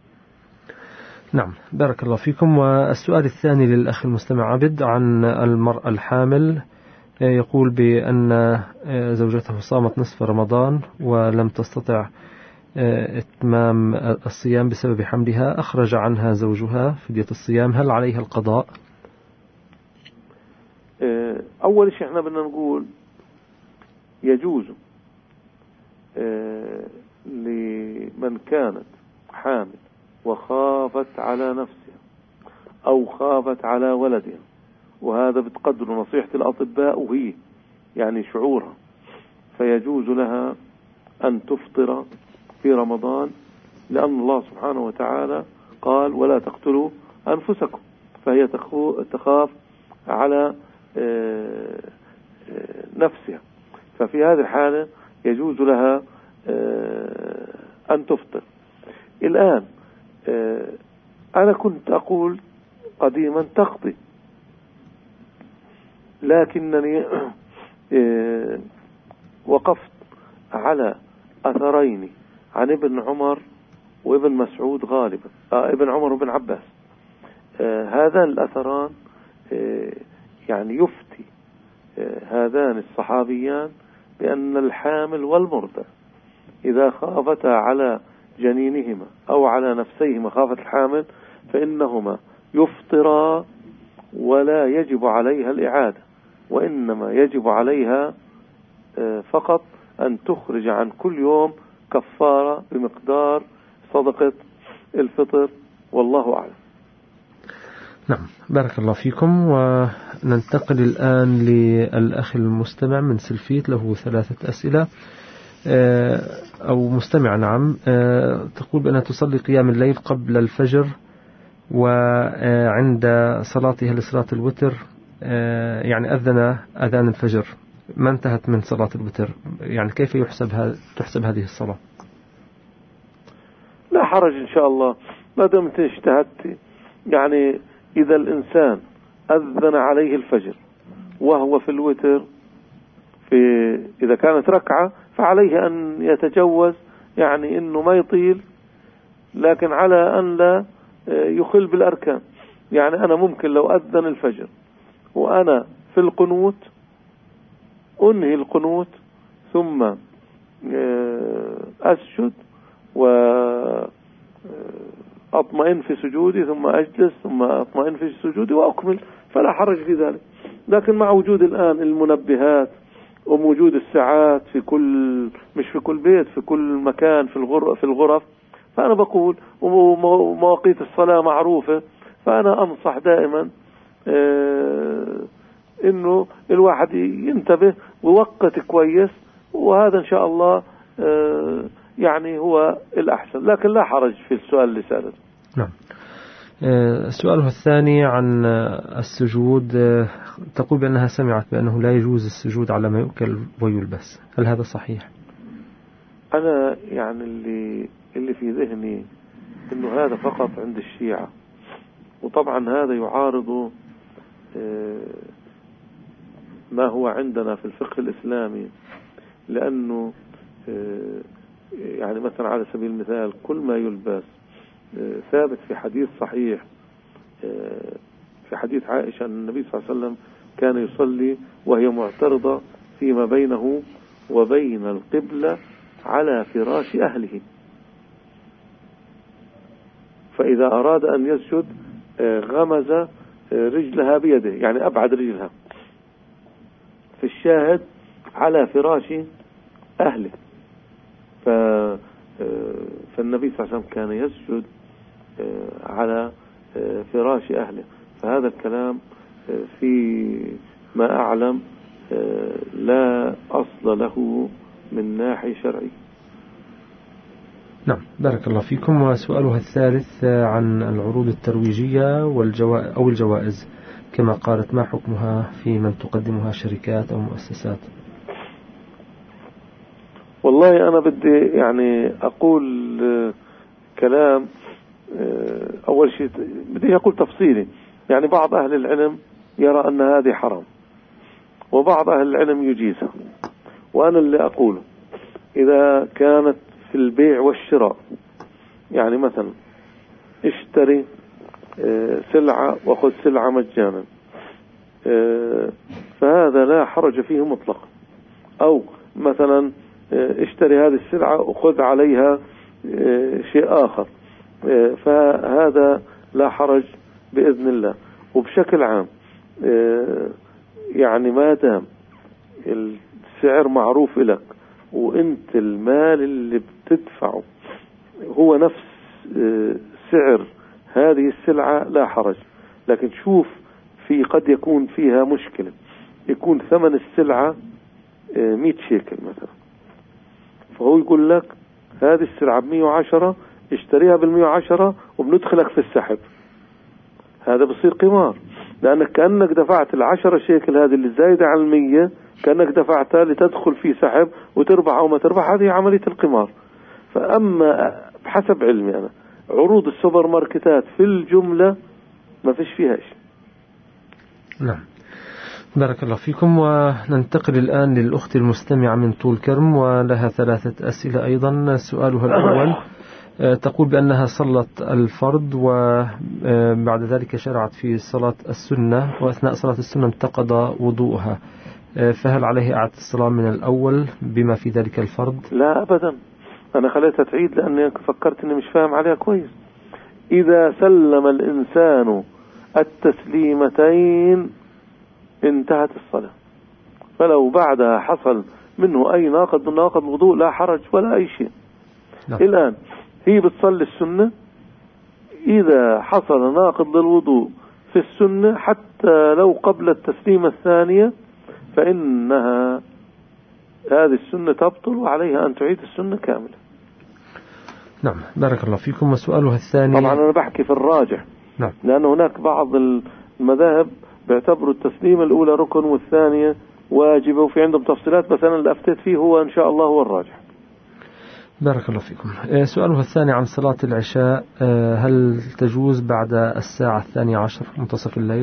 نعم، بارك الله فيكم. والسؤال الثاني للأخ المستمع عبد عن المرأة الحامل، يقول بأن زوجته صامت نصف رمضان ولم تستطع إتمام الصيام بسبب حملها، أخرج عنها زوجها فدية الصيام، هل عليها القضاء؟ أول شيء احنا بدنا نقول يجوز لمن كانت حامل وخافت على نفسها أو خافت على ولدها، وهذا بتقدر نصيحة الأطباء وهي يعني شعورها، فيجوز لها أن تفطر في رمضان، لأن الله سبحانه وتعالى قال ولا تقتلوا أنفسكم، فهي تخاف على نفسها، ففي هذه الحالة يجوز لها أن تفطر. الآن أنا كنت أقول قديما تقضي، لكنني وقفت على أثرين عن ابن عمر وابن مسعود غالبا، آه ابن عمر وابن عباس. آه هذان الأثران آه يعني يفتي آه هذان الصحابيان بأن الحامل والمرضع إذا خافتا على جنينهما أو على نفسيهما خافة الحامل فإنهما يفطرا ولا يجب عليها الإعادة، وإنما يجب عليها فقط أن تخرج عن كل يوم كفارة بمقدار صدقة الفطر، والله أعلم. نعم، بارك الله فيكم. وننتقل الآن للأخ المستمع من سلفيت، له ثلاثة أسئلة أو مستمع نعم. تقول بأنها تصلي قيام الليل قبل الفجر، وعند صلاتها لصلاة الوتر يعني أذن أذان الفجر ما انتهت من صلاة الوتر، يعني كيف يحسب تحسب هذه الصلاة؟ لا حرج إن شاء الله ما دمت اجتهدت. يعني إذا الإنسان أذن عليه الفجر وهو في الوتر في إذا كانت ركعة فعليه أن يتجوز، يعني إنه ما يطيل، لكن على أن لا يخل بالأركان. يعني أنا ممكن لو أذن الفجر وأنا في القنوت أنهي القنوت ثم أسجد وأطمئن في سجودي ثم أجلس ثم أطمئن في سجودي وأكمل، فلا حرج في ذلك. لكن مع وجود الآن المنبهات وموجود الساعات في كل مش في كل بيت في كل مكان في الغرف في الغرف فأنا بقول ومواقيت الصلاة معروفة، فأنا أنصح دائما إنه الواحد ينتبه ويوقت كويس، وهذا إن شاء الله يعني هو الأحسن. لكن لا حرج في السؤال اللي سألته. نعم. سؤاله الثاني عن السجود، تقول بأنها سمعت بأنه لا يجوز السجود على ما يؤكل ويلبس، هل هذا صحيح؟ أنا يعني اللي اللي في ذهني إنه هذا فقط عند الشيعة، وطبعا هذا يعارض ما هو عندنا في الفقه الإسلامي، لأنه يعني مثلا على سبيل المثال كل ما يلبس ثابت في حديث صحيح في حديث عائشة أن النبي صلى الله عليه وسلم كان يصلي وهي معترضة فيما بينه وبين القبلة على فراش أهله، فإذا أراد أن يسجد غمز رجلها بيده، يعني أبعد رجلها في الشاهد على فراش أهله. فالنبي صلى الله عليه وسلم كان يسجد على فراش أهله، فهذا الكلام في ما أعلم لا أصل له من ناحية شرعي. نعم، بارك الله فيكم. وسؤالها الثالث عن العروض الترويجية والجوائز أو الجوائز كما قالت، ما حكمها في من تقدمها شركات أو مؤسسات؟ والله أنا بدي يعني أقول كلام، أول شيء بدي أقول تفصيلي. يعني بعض أهل العلم يرى أن هذه حرام وبعض أهل العلم يجيزها، وأنا اللي أقوله إذا كانت في البيع والشراء، يعني مثلا اشتري سلعة وخذ سلعة مجانا، فهذا لا حرج فيه مطلقا. أو مثلا اشتري هذه السلعة وخذ عليها شيء آخر، فهذا لا حرج بإذن الله. وبشكل عام يعني ما دام السعر معروف لك وانت المال اللي بتدفعه هو نفس سعر هذه السلعة لا حرج. لكن شوف في قد يكون فيها مشكلة، يكون ثمن السلعة مئة شيكل مثلا، فهو يقول لك هذه السلعة بمئة وعشرة اشتريها بالمئة وعشرة وبندخلك في السحب، هذا بصير قمار، لأنك كأنك دفعت العشرة شيكل هذه اللي زايدة عن المية كأنك دفعتها لتدخل في سحب وتربح أو ما تربح، هذه عملية القمار. فأما بحسب علمي أنا عروض السوبر ماركتات في الجملة ما فيش فيها شيء. نعم، بارك الله فيكم. وننتقل الآن للأخت المستمعة من طول كرم، ولها ثلاثة أسئلة أيضا. سؤالها الأول، تقول بأنها صلت الفرض وبعد ذلك شرعت في صلاة السنة، وأثناء صلاة السنة انتقض وضوءها، فهل عليه إعادة الصلاة من الأول بما في ذلك الفرض؟ لا أبدا، أنا خليتها تعيد لأني فكرت أني مش فاهم عليها كويس. إذا سلم الإنسان التسليمتين انتهت الصلاة، فلو بعدها حصل منه أي ناقض من نواقض الوضوء لا حرج ولا أي شيء. نعم. الآن هي بتصلي السنة، إذا حصل ناقض للوضوء في السنة حتى لو قبل التسليمة الثانية فإنها هذه السنة تبطل وعليها أن تعيد السنة كاملة. نعم، بارك الله فيكم. وسؤالها الثاني، طبعا أنا بحكي في الراجح. نعم. لأن هناك بعض المذاهب بيعتبروا التسليمة الأولى ركن والثانية واجبة، وفي عندهم تفصيلات، بس أنا اللي أفتيت فيه هو إن شاء الله هو الراجح. بارك الله فيكم. سؤاله الثاني عن صلاة العشاء، هل تجوز بعد الساعة الثانية عشر منتصف الليل؟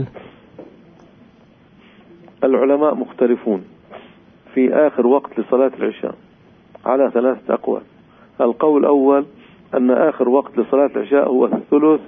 العلماء مختلفون في آخر وقت لصلاة العشاء على ثلاثة أقوال. القول الأول أن آخر وقت لصلاة العشاء هو الثلث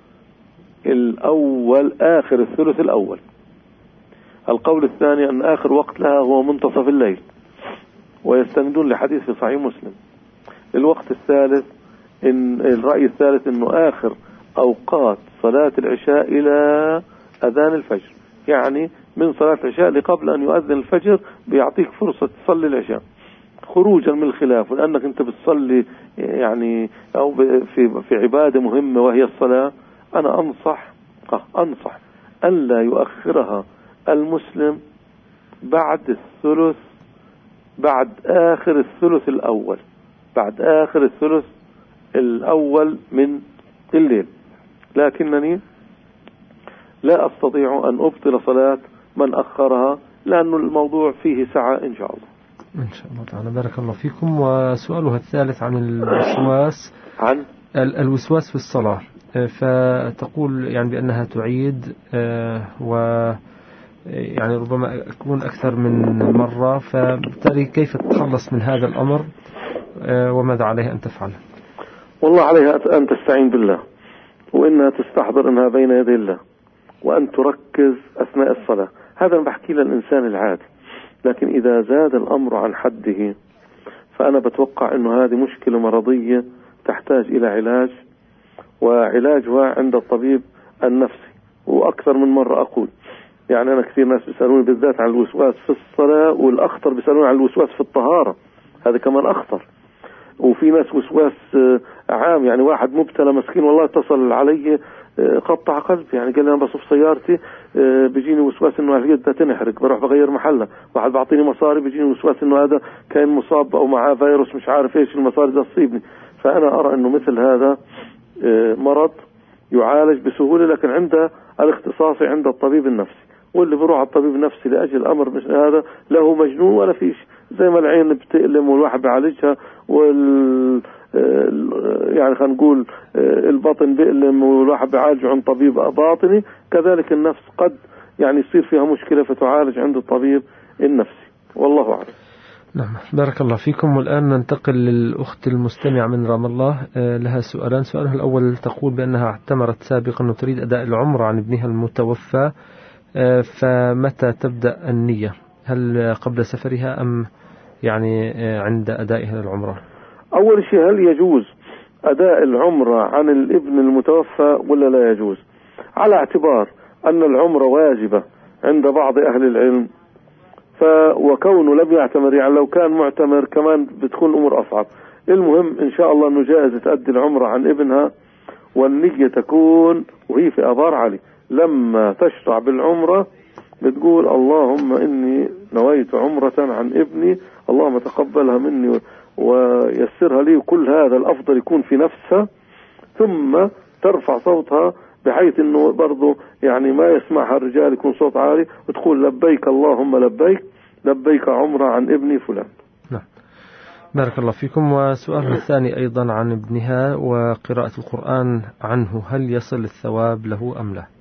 الأول، آخر الثلث الأول. القول الثاني أن آخر وقت لها هو منتصف الليل، ويستندون لحديث في صحيح مسلم. الوقت الثالث، إن الرأي الثالث أنه آخر أوقات صلاة العشاء إلى أذان الفجر، يعني من صلاة العشاء لقبل أن يؤذن الفجر بيعطيك فرصة تصلي العشاء خروجا من الخلاف، لأنك أنت بتصلي يعني أو في في عبادة مهمة وهي الصلاة. أنا أنصح أنصح أن لا يؤخرها المسلم بعد الثلث، بعد آخر الثلث الأول، بعد آخر الثلث الأول من الليل. لكنني لا أستطيع أن أبطل صلاة من أخرها، لأن الموضوع فيه سعة إن شاء الله. إن شاء الله تعالى، بارك الله فيكم. وسؤالها الثالث عن الوسواس، عن الوسواس في الصلاة، فتقول يعني بأنها تعيد و يعني ربما يكون أكثر من مرة، فبالتالي كيف تتخلص من هذا الأمر وماذا عليها أن تفعل؟ والله عليها أن تستعين بالله، وإنها تستحضر أنها بين يدي الله، وأن تركز أثناء الصلاة. هذا بحكي للإنسان العادي، لكن إذا زاد الأمر عن حده فأنا بتوقع أنه هذه مشكلة مرضية تحتاج إلى علاج، وعلاجها عند الطبيب النفسي. وأكثر من مرة أقول يعني أنا كثير ناس بيسألوني بالذات عن الوسواس في الصلاة، والأخطر بيسألوني عن الوسواس في الطهارة، هذا كمان أخطر. وفي ناس وسواس عام، يعني واحد مبتلى مسكين والله اتصل علي قطع قلبي، يعني قال لي أنا بصف سيارتي بيجيني وسواس إنه اليد تنحرق بروح بغير محلها، واحد بعطيني مصاري بيجيني وسواس إنه هذا كان مصاب أو معاه فيروس مش عارف إيش المصاري ده تصيبني. فأنا أرى إنه مثل هذا مرض يعالج بسهولة، لكن عند الاختصاصي عند الطبيب النفسي، واللي بيروح على الطبيب النفسي لأجل أمر مش هذا له مجنون ولا فيش، زي ما العين بتألم والواحد بيعالجها، وال يعني خلينا نقول البطن بيألم والواحد بيعالجه عند طبيب باطني، كذلك النفس قد يعني يصير فيها مشكلة فتعالج عند الطبيب النفسي، والله أعلم. نعم، بارك الله فيكم. والآن ننتقل للأخت المستمعة من رام الله، لها سؤالان. سؤالها الأول تقول بأنها اعتمرت سابقا وتريد أداء العمرة عن ابنها المتوفى، فمتى تبدأ النية؟ هل قبل سفرها أم يعني عند أدائها العمرة؟ أول شيء، هل يجوز أداء العمرة عن الابن المتوفى ولا لا يجوز؟ على اعتبار أن العمرة واجبة عند بعض أهل العلم، ف وكونه لم يعتمر، يعني لو كان معتمر كمان بتكون الأمور أصعب. المهم إن شاء الله أنه جائز تأدي العمرة عن ابنها، والنية تكون وهي في آبار علي لما تشرع بالعمرة بتقول اللهم إني نويت عمرة عن ابني، اللهم تقبلها مني ويسرها لي، وكل هذا الأفضل يكون في نفسها، ثم ترفع صوتها بحيث أنه برضو يعني ما يسمعها الرجال، يكون صوت عالي، وتقول لبيك اللهم لبيك، لبيك عمرة عن ابني فلان. نعم، بارك الله فيكم. وسؤال الثاني أيضا عن ابنها وقراءة القرآن عنه، هل يصل الثواب له أم لا؟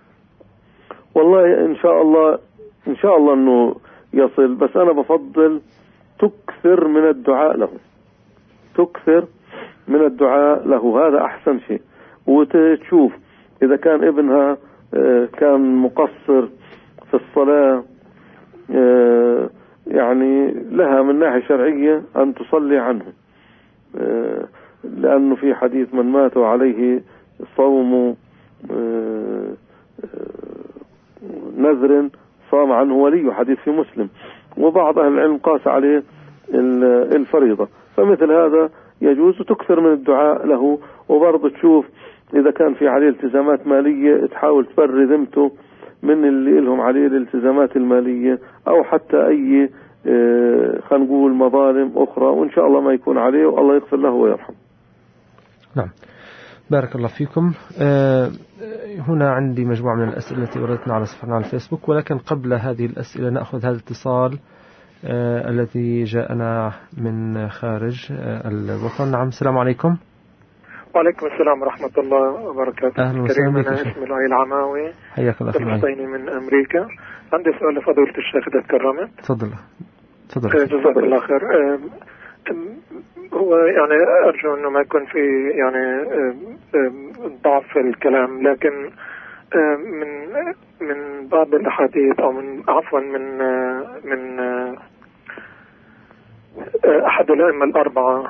والله إن شاء الله إن شاء الله أنه يصل، بس أنا بفضل تكثر من الدعاء له، تكثر من الدعاء له، هذا أحسن شيء. وتشوف إذا كان ابنها كان مقصر في الصلاة يعني لها من ناحية شرعية أن تصلي عنه، لأنه في حديث من مات عليه صوم نذر صام عنه ولي، حديث في مسلم، وبعض أهل العلم قاس عليه الفريضة. فمثل هذا يجوز، وتكثر من الدعاء له، وبرضه تشوف إذا كان في عليه التزامات مالية تحاول تبري ذمته من اللي لهم عليه الالتزامات المالية، أو حتى أي اه خلينا نقول مظالم أخرى، وإن شاء الله ما يكون عليه، والله يغفر له ويرحم. نعم، بارك الله فيكم. اه هنا عندي مجموعة من الأسئلة التي وردتنا على صفحتنا على الفيسبوك، ولكن قبل هذه الأسئلة نأخذ هذا الاتصال اه الذي جاءنا من خارج اه الوطن. نعم، السلام عليكم. وعليكم السلام ورحمة الله وبركاته. أهلا وسهلا بك. أنا اسمي لؤي العماوي، حياك الله فلسطيني من أمريكا. عندي سؤال لفضيلة الشيخ إذا تكرمت. تفضل. تفضل. جزاك الله خير. هو يعني أرجو أنه ما يكون في يعني ضعف في الكلام، لكن من من بعض الأحاديث أو من عفوا من من أحد الأئمة الأربعة،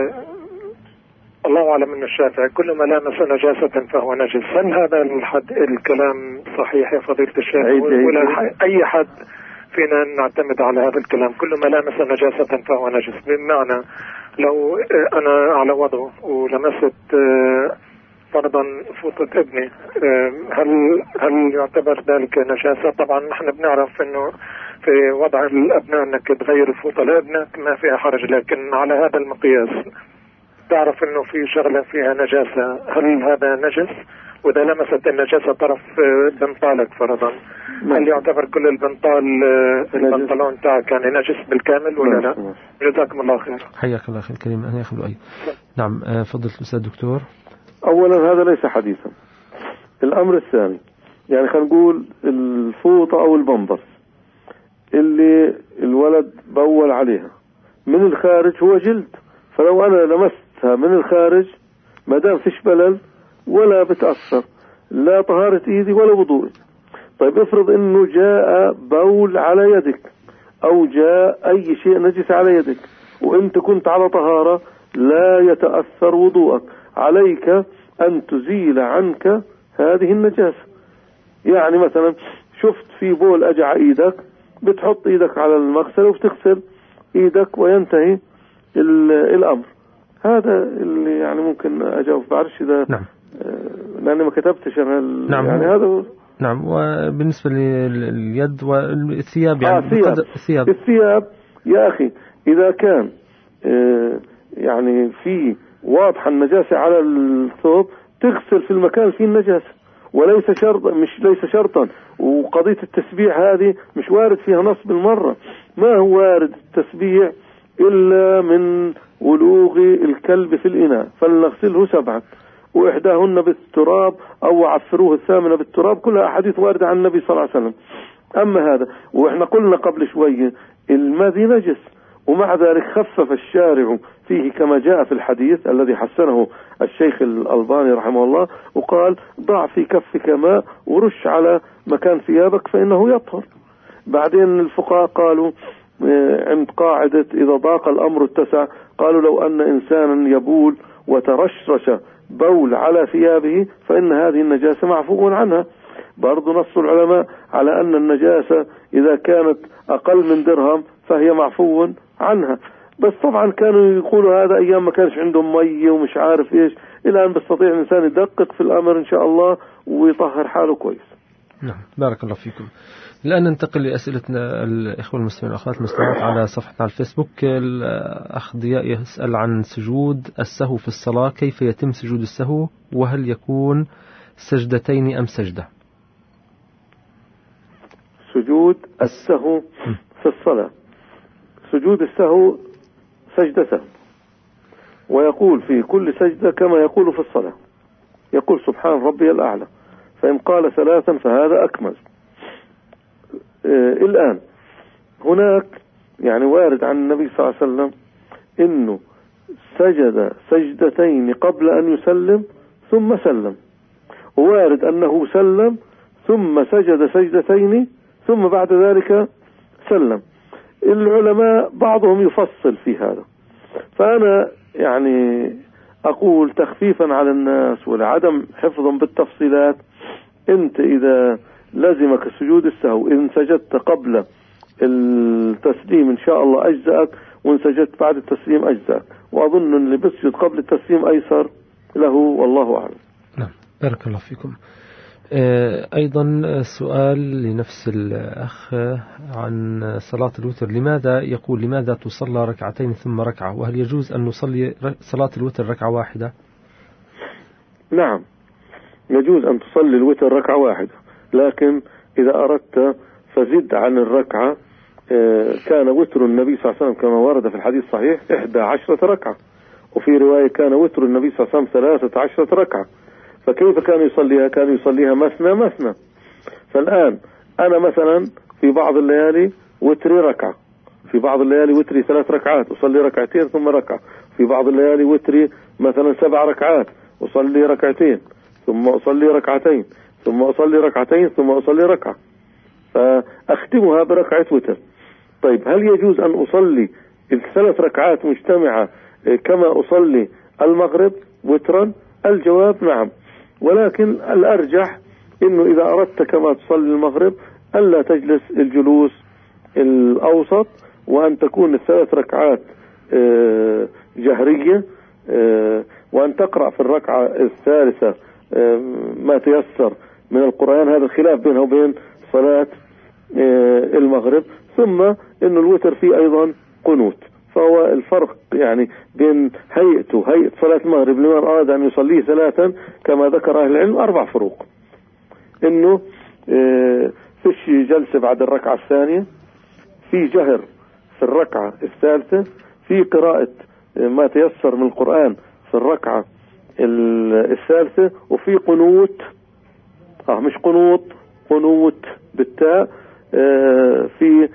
الله أعلم من الشافعي، كل ما لامس نجاسة فهو نجس. هل هذا الحد الكلام صحيح يا فضيلة الشيخ، ولا أي حد فينا نعتمد على هذا الكلام؟ كل ما لامس نجاسة فهو نجس، بمعنى لو أنا على وضوء ولمست فرضا فوطة ابني، هل هل يعتبر ذلك نجاسة؟ طبعا نحن بنعرف إنه في وضع الأبناء أنك تغير الفوطة لابنك ما فيها حرج، لكن على هذا المقياس تعرف انه في شغلة فيها نجاسة، هل هذا نجس؟ واذا لمست النجاسة طرف بنطالك فرضا، هل يعتبر كل البنطال البنطلون تاعك يعني نجس بالكامل ولا لا؟ جزاكم الله خير. حياك الله خير كريم. أنا ياخذ أي. نعم، فضل الأستاذ الدكتور. أولا هذا ليس حديثا. الأمر الثاني، يعني خلينا نقول الفوطة أو البمبر اللي الولد بول عليها من الخارج هو جلد، فلو أنا لمستها من الخارج ما دام فيش بلل ولا بتأثر لا طهارة إيدي ولا وضوئي. طيب افرض إنه جاء بول على يدك أو جاء أي شيء نجس على يدك وإنت كنت على طهارة، لا يتأثر وضوءك، عليك أن تزيل عنك هذه النجاسة. يعني مثلا شفت في بول أجع إيدك، بتحط إيدك على المغسل وبتغسل إيدك وينتهي الأمر. هذا اللي يعني ممكن أجاوب، بعرفش إذا نعم. لأني ما كتبتش أنا نعم. يعني هذا. نعم. وبالنسبة لليد والثياب يعني آه الثياب. الثياب الثياب يا أخي إذا كان آه يعني في واضح النجاسة على الثوب تغسل في المكان فيه النجاسة، وليس شرط مش ليس شرطا. وقضية التسبيح هذه مش وارد فيها نص بالمرة، ما هو وارد التسبيح إلا من ولوغ الكلب في الإناء فلنغسله سبعا وإحداهن بالتراب أو عفروه الثامنة بالتراب، كلها أحاديث واردة عن النبي صلى الله عليه وسلم. أما هذا، وإحنا قلنا قبل شوية المذي نجس، ومع ذلك خفف الشارع فيه كما جاء في الحديث الذي حسنه الشيخ الألباني رحمه الله، وقال ضع في كفك ماء ورش على مكان ثيابك فإنه يطهر. بعدين الفقهاء قالوا عند قاعدة إذا ضاق الأمر اتسع، قالوا لو أن إنسانا يبول وترشرش بول على ثيابه فإن هذه النجاسة معفو عنها. برضو نص العلماء على أن النجاسة إذا كانت أقل من درهم فهي معفو عنها. بس طبعا كانوا يقولوا هذا أيام ما كانش عندهم مية ومش عارف إيش، إلى أن بيستطيع الإنسان يدقق في الأمر إن شاء الله ويطهر حاله كويس. نعم، بارك الله فيكم. الآن ننتقل لأسئلتنا الإخوة المسلمين والأخوات المستمعات على صفحتنا على الفيسبوك. الأخ ضياء يسأل عن سجود السهو في الصلاة، كيف يتم سجود السهو، وهل يكون سجدتين أم سجدة؟ سجود السهو في الصلاة، سجود السهو سجدة سهو، ويقول في كل سجدة كما يقول في الصلاة، يقول سبحان ربي الأعلى، فإن قال ثلاثا فهذا أكمل. آه الآن هناك يعني وارد عن النبي صلى الله عليه وسلم إنه سجد سجدتين قبل أن يسلم ثم سلم، ووارد أنه سلم ثم سجد سجدتين ثم بعد ذلك وتسلم. العلماء بعضهم يفصل في هذا، فأنا يعني أقول تخفيفا على الناس ولعدم حفظهم بالتفصيلات، أنت إذا لزمك سجود السهو إن سجدت قبل التسليم إن شاء الله أجزأك، وإن سجدت بعد التسليم أجزأك، وأظن أن اللي بسجد قبل التسليم أيسر له، والله أعلم. نعم بارك الله فيكم. أيضا سؤال لنفس الأخ عن صلاة الوتر، لماذا يقول لماذا تصلى ركعتين ثم ركعة، وهل يجوز أن نصلي صلاة الوتر ركعة واحدة؟ نعم يجوز أن تصلي الوتر ركعة واحدة، لكن إذا أردت فزد عن الركعة. كان وتر النبي صلى الله عليه وسلم كما ورد في الحديث الصحيح إحدى عشرة ركعة، وفي رواية كان وتر النبي صلى الله عليه وسلم ثلاثة عشرة ركعة، فكيف كان يصليها؟ كان يصليها مثنى مثنى. فالآن أنا مثلا في بعض الليالي وتري ركعة، في بعض الليالي وتري ثلاث ركعات أصلي ركعتين ثم ركعة، في بعض الليالي وتري مثلا سبع ركعات أصلي ركعتين ثم أصلي ركعتين ثم أصلي ركعتين ثم أصلي ركعة، فأختمها بركعة وتر. طيب هل يجوز أن أصلي الثلاث ركعات مجتمعة كما أصلي المغرب وترا؟ الجواب نعم، ولكن الأرجح إنه إذا أردت كما تصلي المغرب ألا تجلس الجلوس الأوسط، وأن تكون الثلاث ركعات جهرية، وأن تقرأ في الركعة الثالثة ما تيسر من القرآن. هذا الخلاف بينه وبين صلاة المغرب. ثم إنه الوتر فيه أيضا قنوت، فهو الفرق يعني بين هيئته هيئة صلاة المغرب لمن أراد أن يصليه ثلاثا كما ذكر أهل العلم أربع فروق. إنه فيش جلسة بعد الركعة الثانية، في جهر في الركعة الثالثة، في قراءة ما تيسر من القرآن في الركعة الثالثة، وفي قنوت آه مش قنوط قنوت بالتاء في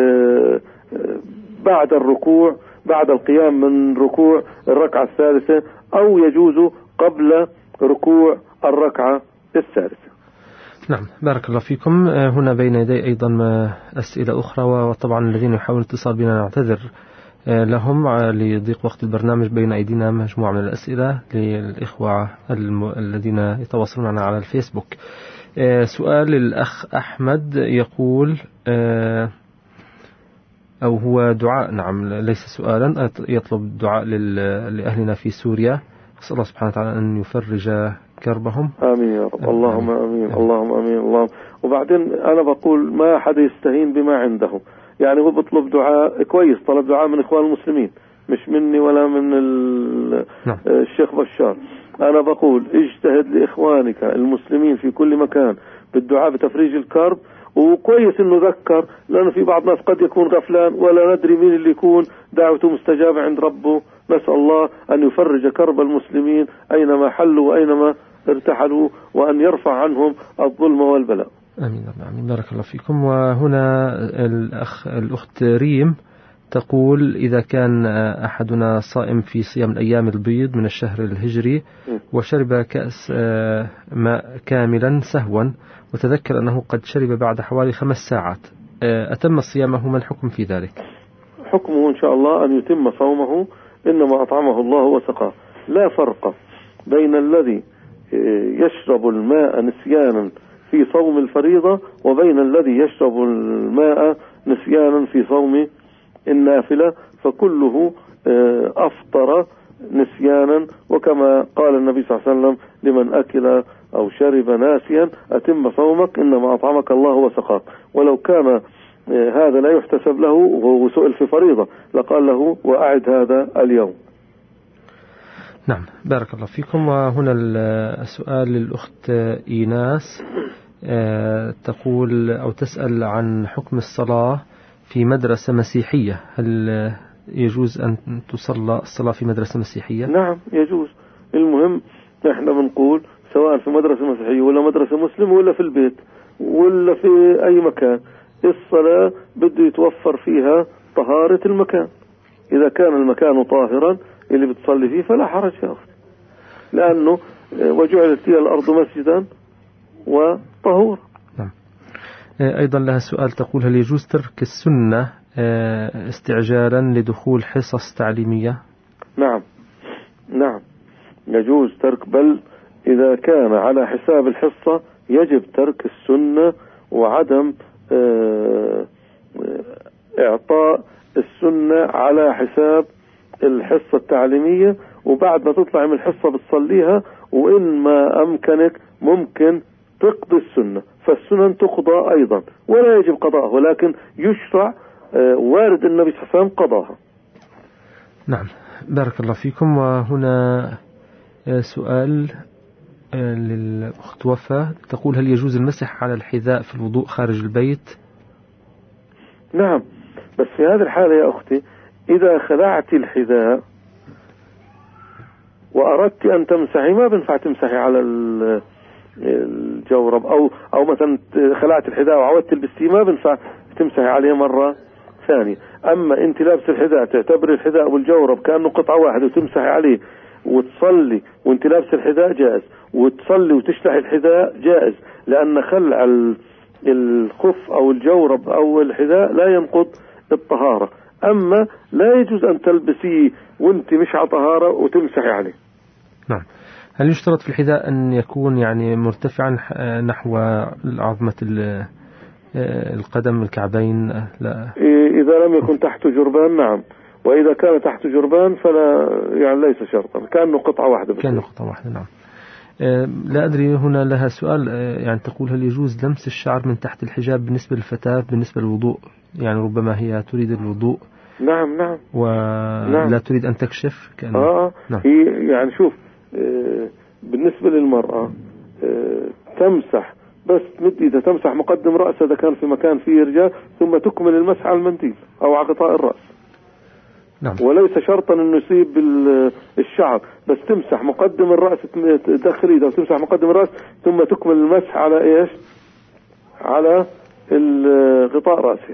بعد الركوع، بعد القيام من ركوع الركعة الثالثة، أو يجوز قبل ركوع الركعة الثالثة. نعم بارك الله فيكم. هنا بين يدي أيضا أسئلة أخرى، وطبعا الذين يحاولون الاتصال بنا نعتذر لهم لضيق وقت البرنامج. بين أيدينا مجموعة من الأسئلة للإخوة الذين يتواصلون معنا على الفيسبوك. سؤال الأخ أحمد يقول أو هو دعاء، نعم ليس سؤالا، يطلب دعاء لأهلنا في سوريا، أسأل الله سبحانه وتعالى أن يفرج كربهم. آمين يا رب. اللهم آمين اللهم آمين اللهم. وبعدين أنا بقول ما حدا يستهين بما عنده، يعني هو بطلب دعاء كويس، طلب دعاء من إخوان المسلمين مش مني ولا من الشيخ بشار. أنا بقول اجتهد لإخوانك المسلمين في كل مكان بالدعاء بتفريج الكرب، وكويس انه ذكر، لأنه في بعض الناس قد يكون غفلان ولا ندري مين اللي يكون دعوته مستجابة عند ربه. نسأل الله أن يفرج كرب المسلمين أينما حلوا وأينما ارتحلوا، وأن يرفع عنهم الظلم والبلاء. آمين آمين بارك الله فيكم. وهنا الأخ الأخت ريم تقول إذا كان أحدنا صائم في صيام الأيام البيض من الشهر الهجري وشرب كأس ماء كاملا سهوا، وتذكر أنه قد شرب بعد حوالي خمس ساعات، أتم صيامه، ما الحكم في ذلك؟ حكمه إن شاء الله أن يتم صومه، إنما أطعمه الله وسقاه. لا فرق بين الذي يشرب الماء نسيانا في صوم الفريضة وبين الذي يشرب الماء نسيانا في صوم النافلة، فكله أفطر نسيانا. وكما قال النبي صلى الله عليه وسلم لمن أكل أو شرب ناسيا أتم صومك إنما أطعمك الله وسقاك. ولو كان هذا لا يحتسب له وهو سئل في فريضة لقال له وأعد هذا اليوم. نعم بارك الله فيكم. وهنا السؤال للأخت إيناس تقول أو تسأل عن حكم الصلاة في مدرسة مسيحية، هل يجوز أن تصلى الصلاة في مدرسة مسيحية؟ نعم يجوز. المهم احنا بنقول سواء في مدرسة مسيحية ولا مدرسة مسلمة ولا في البيت ولا في أي مكان، الصلاة بده يتوفر فيها طهارة المكان. إذا كان المكان طاهرا اللي بتصلي فيه فلا حرج يا أخي، لأنه وجعلت فيها الأرض مسجدا وطهورا. نعم أيضا لها سؤال تقول: هل يجوز ترك السنة استعجالا لدخول حصص تعليمية؟ نعم نعم يجوز ترك، بل إذا كان على حساب الحصة يجب ترك السنة وعدم إعطاء السنة على حساب الحصة التعليمية، وبعد ما تطلع من الحصة بتصليها، وإن ما أمكنك ممكن تقضي السنة، فالسنن تقضى أيضا ولا يجب قضاءها، ولكن يشرع وارد النبي صلى الله عليه وسلم قضاها. نعم بارك الله فيكم. وهنا سؤال للأخت وفاء تقول: هل يجوز المسح على الحذاء في الوضوء خارج البيت؟ نعم، بس في هذه الحالة يا أختي إذا خلعت الحذاء وأردت أن تمسحي ما بنفع تمسحي على الجورب، أو أو مثلا خلعت الحذاء وعودت تلبسيه ما بنفع تمسحي عليه مرة ثانية. أما أنت لابس الحذاء تعتبر الحذاء والجورب كأنه قطعة واحدة وتمسحي عليه وتصلي وأنت لابس الحذاء جائز، وتصلي وتشلح الحذاء جائز، لأن خلع الخف أو الجورب أو الحذاء لا ينقض الطهارة. أما لا يجوز أن تلبسيه وأنت مش على طهارة وتمسحي عليه. نعم. هل يشترط في الحذاء أن يكون يعني مرتفعا نحو عظمة القدم الكعبين؟ لا. إذا لم يكن تحت جربان نعم، وإذا كان تحت جربان فلا يعني ليس شرطا، كأنه قطعة واحدة. كأنه قطعة واحدة نعم. لا أدري، هنا لها سؤال يعني تقول: هل يجوز لمس الشعر من تحت الحجاب بالنسبة للفتاة بالنسبة للوضوء؟ يعني ربما هي تريد الوضوء. نعم نعم. ولا نعم. تريد أن تكشف كأنه. آه نعم. هي يعني شوف بالنسبة للمرأة تمسح بس مد إذا تمسح مقدم رأسها إذا كان في مكان فيه رجال، ثم تكمل المسح على المنديل أو على غطاء الرأس. نعم. وليس شرطا انه يصيب الشعر، بس تمسح مقدم الرأس، تدخل ايدها وتمسح مقدم الرأس ثم تكمل المسح على ايش؟ على غطاء رأسها.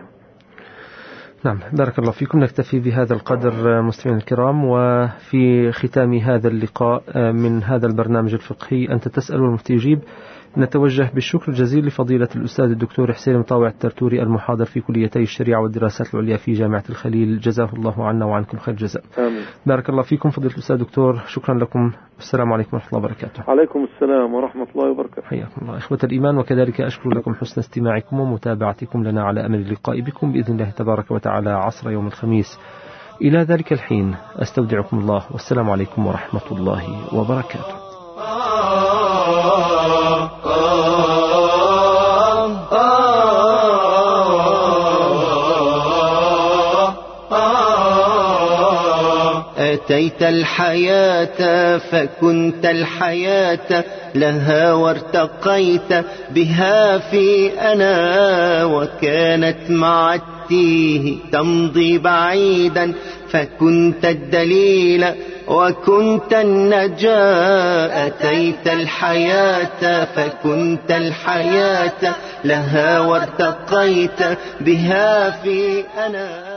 نعم بارك الله فيكم. نكتفي بهذا القدر مستمعينا الكرام، وفي ختام هذا اللقاء من هذا البرنامج الفقهي أنت تسأل والمفتي يجيب، نتوجه بالشكر الجزيل لفضيلة الأستاذ الدكتور حسين مطاوع الترتوري المحاضر في كليتي الشريعة والدراسات العليا في جامعة الخليل، جزاه الله عنا وعنكم خير الجزاء. آمين. بارك الله فيكم فضيلة الأستاذ دكتور، شكرا لكم، والسلام عليكم ورحمة الله وبركاته. عليكم السلام ورحمة الله وبركاته. حياكم الله إخوة الإيمان، وكذلك أشكر لكم حسن استماعكم ومتابعتكم لنا على أمل اللقاء بكم بإذن الله تبارك وتعالى عصر يوم الخميس. إلى ذلك الحين أستودعكم الله، والسلام عليكم ورحمة الله وبركاته. أتيت الحياة فكنت الحياة لها وارتقيت بها في أنا، وكانت مع التيه تمضي بعيدا فكنت الدليل وكنت النجاة. أتيت الحياة فكنت الحياة لها وارتقيت بها في أنا.